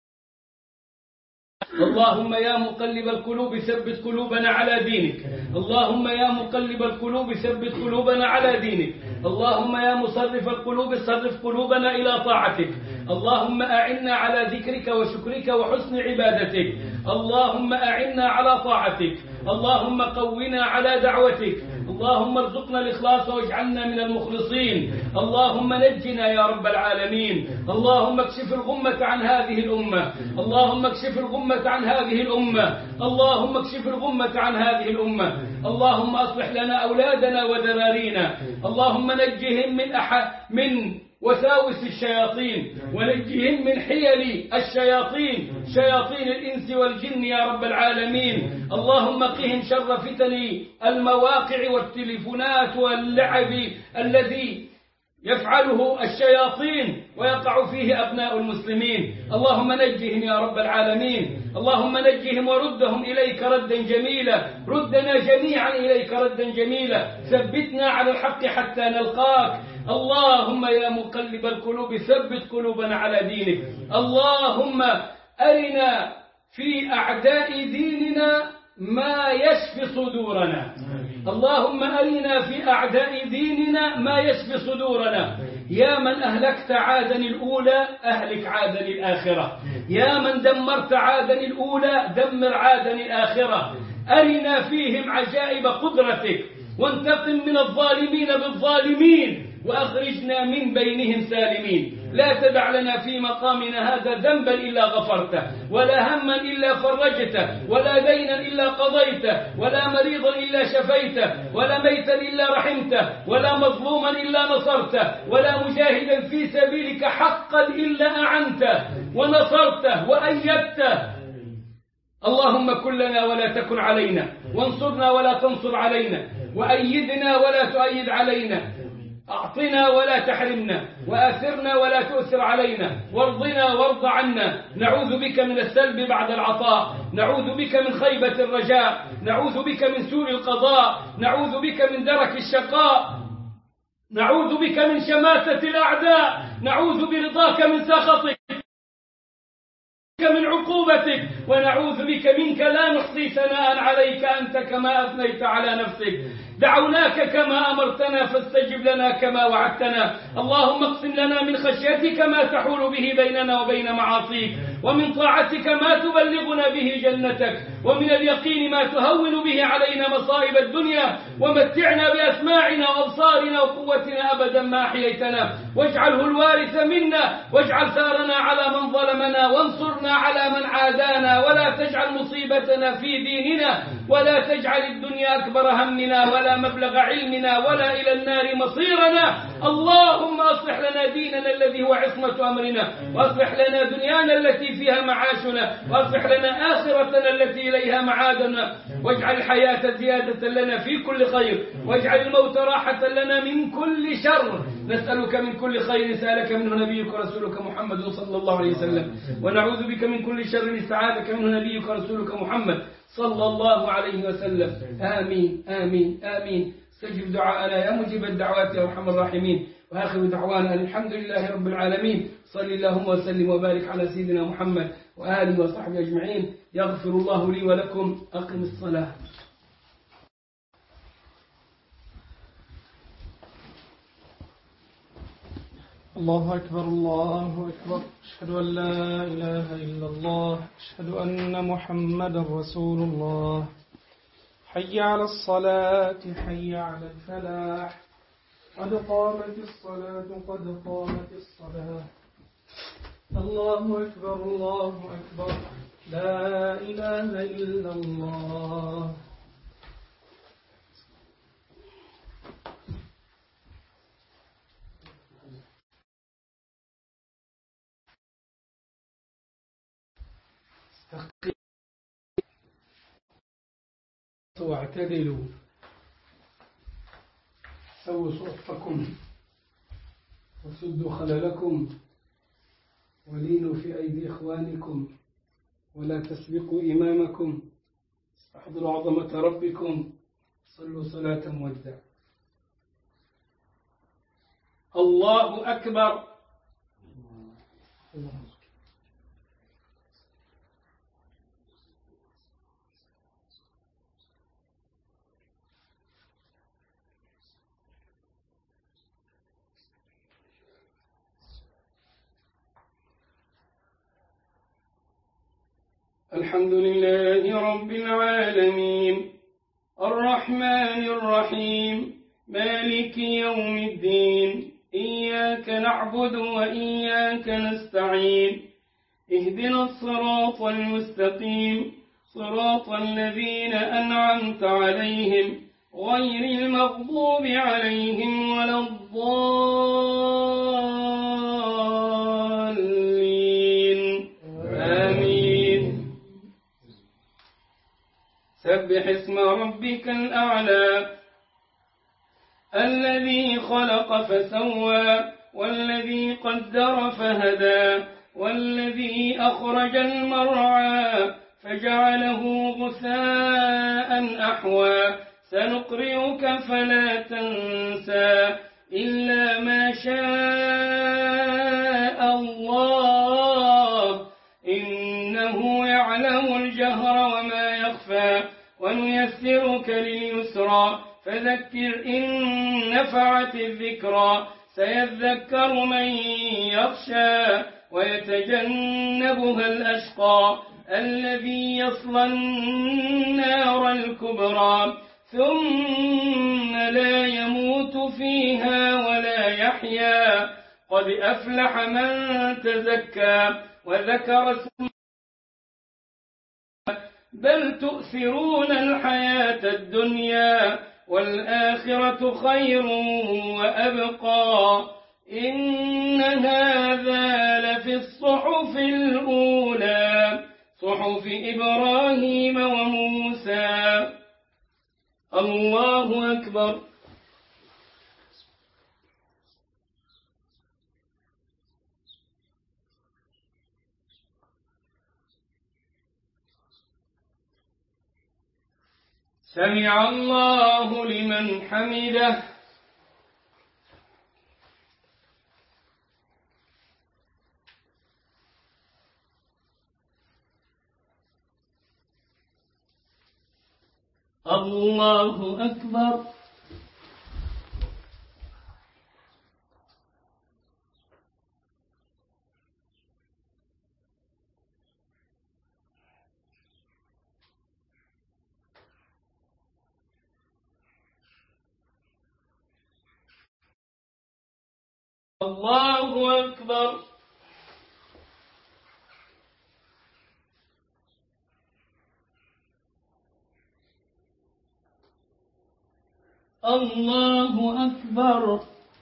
اللهم يا مقلب القلوب ثبت قلوبنا على دينك. اللهم يا مقلب القلوب ثبت قلوبنا على دينك. اللهم يا مصرف القلوب صرف قلوبنا إلى طاعتك. اللهم أعنا على ذكرك وشكرك وحسن عبادتك. اللهم أعنا على طاعتك. اللهم قونا على دعوتك. اللهم ارزقنا الإخلاص واجعلنا من المخلصين. اللهم نجنا يا رب العالمين. اللهم اكشف الغمة عن هذه الأمة. اللهم اكشف الغمة عن هذه الأمة. اللهم اكشف الغمة عن هذه الأمة. اللهم أصلح لنا أولادنا وذرارينا. اللهم نجهم من أحد من وساوس الشياطين، ونجهم من حيل الشياطين، شياطين الإنس والجن يا رب العالمين. اللهم قهم شر فتن المواقع والتليفونات واللعب الذي يفعله الشياطين ويقع فيه أبناء المسلمين. اللهم نجهم يا رب العالمين. اللهم نجهم وردهم إليك ردا جميلا. ردنا جميعا إليك ردا جميلا. ثبتنا على الحق حتى نلقاك. اللهم يا مقلب القلوب ثبت قلوبنا على دينك. اللهم أرنا في أعداء ديننا ما يشفي صدورنا. اللهم أرنا في أعداء ديننا ما يشفي صدورنا. يا من أهلكت عادا الأولى أهلك عادا الآخرة. يا من دمرت عادا الأولى دمر عادا الآخرة. أرنا فيهم عجائب قدرتك، وانتقم من الظالمين بالظالمين، وأخرجنا من بينهم سالمين. لا تدع لنا في مقامنا هذا ذنبا إلا غفرته، ولا هما إلا فرجته، ولا دينا إلا قضيته، ولا مريضا إلا شفيته، ولا ميتا إلا رحمته، ولا مظلوما إلا نصرته، ولا مجاهدا في سبيلك حقا إلا أعنته ونصرته وأيدته. اللهم كن لنا ولا تكن علينا، وانصرنا ولا تنصر علينا، وأيدنا ولا تؤيد علينا، أعطنا ولا تحرمنا، وآثرنا ولا تؤثر علينا، وارضنا وارض عنا. نعوذ بك من السلب بعد العطاء، نعوذ بك من خيبة الرجاء، نعوذ بك من سوء القضاء، نعوذ بك من درك الشقاء، نعوذ بك من شماتة الأعداء، نعوذ برضاك من سخطك، من عقوبتك، ونعوذ بك منك لا نحصي ثناء عليك أنت كما أثنيت على نفسك. دعوناك كما أمرتنا فاستجب لنا كما وعدتنا. اللهم اقسم لنا من خشيتك ما تحول به بيننا وبين معاصيك، ومن طاعتك ما تبلغنا به جنتك، ومن اليقين ما تهون به علينا مصائب الدنيا. ومتعنا بأسماعنا وأبصارنا وقوتنا أبدا ما أحييتنا، واجعله الوارث منا، واجعل ثارنا على من ظلمنا، وانصرنا على من عادانا، ولا تجعل مصيبتنا في ديننا، ولا تجعل الدنيا أكبر همنا ولا مبلغ علمنا، ولا إلى النار مصيرنا. اللهم أصلح لنا ديننا الذي هو عصمة أمرنا، وأصلح لنا دنيانا التي فيها معاشنا، وأصلح لنا آخرتنا التي إليها معادنا، واجعل الحياة زيادة لنا في كل خير، واجعل الموت راحة لنا من كل شر. نسألك من كل خير سألك منه نبيك ورسولك محمد صلى الله عليه وسلم، ونعوذ بك من كل شر استعاذك منه نبيك ورسولك محمد صلى الله عليه وسلم. آمين آمين آمين. استجب دعاءنا يا مجيب الدعوات يا أرحم الراحمين. وآخر دعوانا الحمد لله رب العالمين. صل اللهم وسلم وبارك على سيدنا محمد وآله وصحبه أجمعين. يغفر الله لي ولكم. أقم الصلاة. الله أكبر الله أكبر. أشهد أن لا إله إلا الله. أشهد أن محمدا رسول الله. حي على الصلاة حي على الفلاح. قد قامت الصلاة قد قامت الصلاة. الله أكبر الله أكبر. لا إله إلا الله. واعتدلوا سووا صفكم وسدوا خللكم ولينوا في أيدي إخوانكم ولا تسبقوا إمامكم استحضروا عظمة ربكم صلوا صلاة مودع. الله أكبر. الحمد لله رب العالمين الرحمن الرحيم مالك يوم الدين إياك نعبد وإياك نستعين اهدنا الصراط المستقيم صراط الذين أنعمت عليهم غير المغضوب عليهم ولا الضالين آمين. سبح اسم ربك الأعلى الذي خلق فسوى والذي قدر فهدى والذي أخرج المرعى فجعله غثاء أحوى سنقرئك فلا تنسى إلا ما شاء الله إنه يعلم الجهر وما يخفى ونيسرك لليسرى فذكر إن نفعت الذكرى سيذكر من يخشى ويتجنبها الأشقى الذي يصلى النار الكبرى ثم لا يموت فيها ولا يحيا قد أفلح من تزكى وذكر اسم بل تؤثرون الحياة الدنيا والآخرة خير وأبقى إن هذا لفي الصحف الأولى صحف إبراهيم وموسى. الله أكبر. سمع الله لمن حمده. الله أكبر. الله أكبر. الله أكبر.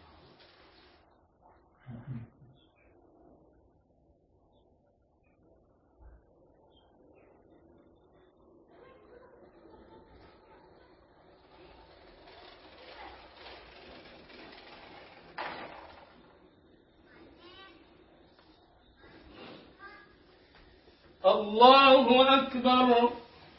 الله أكبر.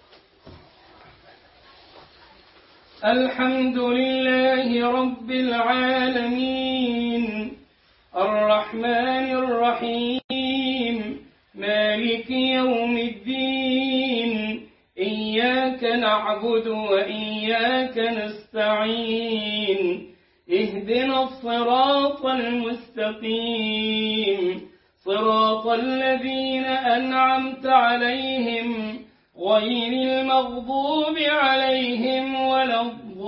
الحمد لله رب العالمين الرحمن الرحيم مالك يوم الدين إياك نعبد وإياك نستعين اهدنا الصراط المستقيم صراط الذين أنعمت عليهم غير المغضوب عليهم ولا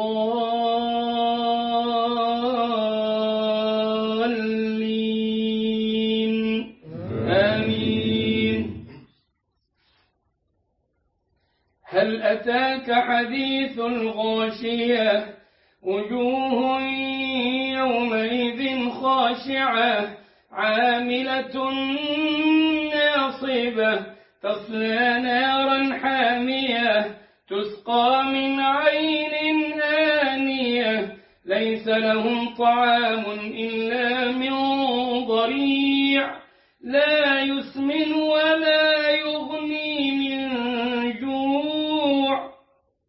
الضالين آمين. هل أتاك حديث الغاشية وجوه يومئذ خاشعة عاملة ناصبة تصلى نارا حامية تسقى من عين آنية ليس لهم طعام إلا من ضريع لا يسمن ولا يغني من جوع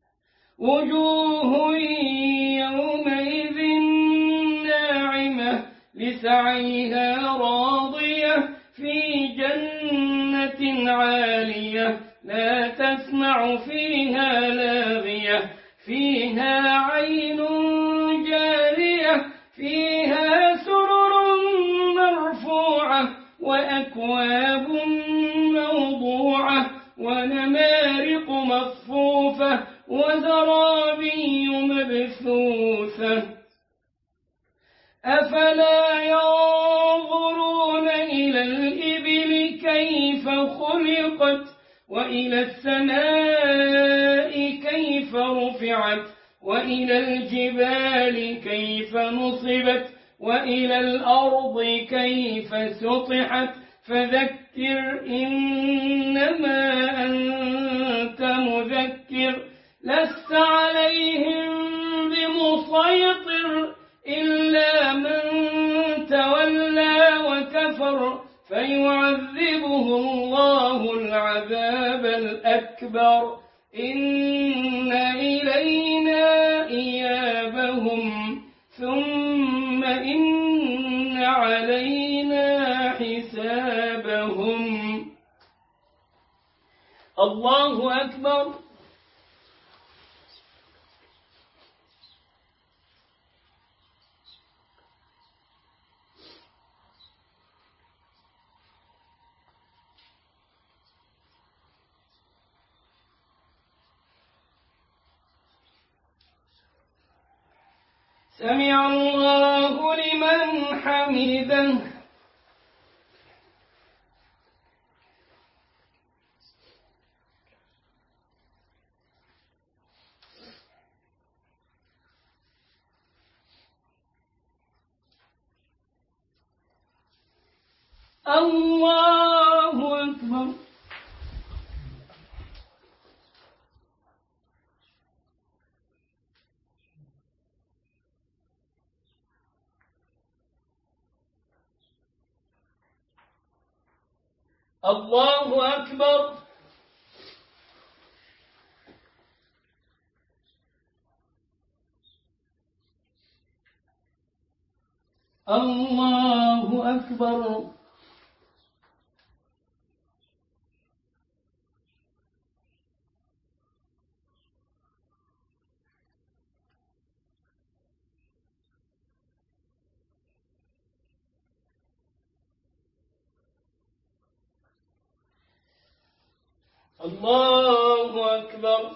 وجوه يومئذ ناعمة لسعيها راضية في جنة عالية لا تسمع فيها لاغية فيها عين جارية فيها سرر مرفوعة وأكواب موضوعة ونمارق مصفوفة وزرابي مبثوثة أفلا ينظرون إلى الإبل كيف خلقت وإلى السماء كيف رفعت وإلى الجبال كيف نصبت وإلى الأرض كيف سطحت فذكر إنما أنت مذكر لست عليهم بمسيطر إلا من تولى وكفر فيعذبه الله العذاب الأكبر إن إلينا إيابهم ثم إن علينا حسابهم. الله أكبر. سمع الله لمن حمده. الله أكبر. الله أكبر. الله أكبر. الله أكبر.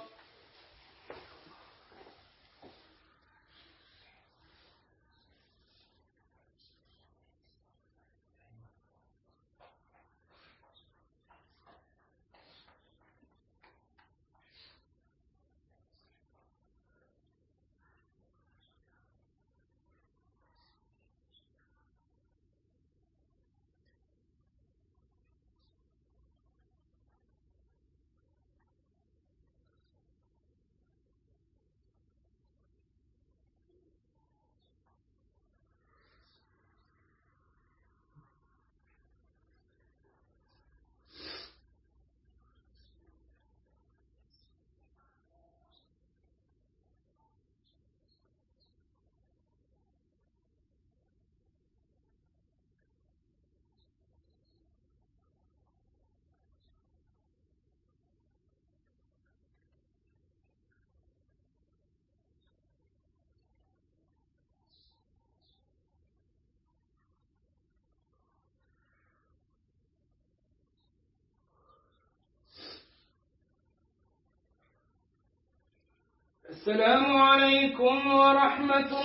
السلام عليكم ورحمة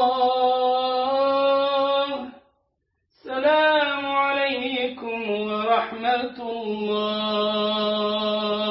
الله. السلام عليكم ورحمة الله.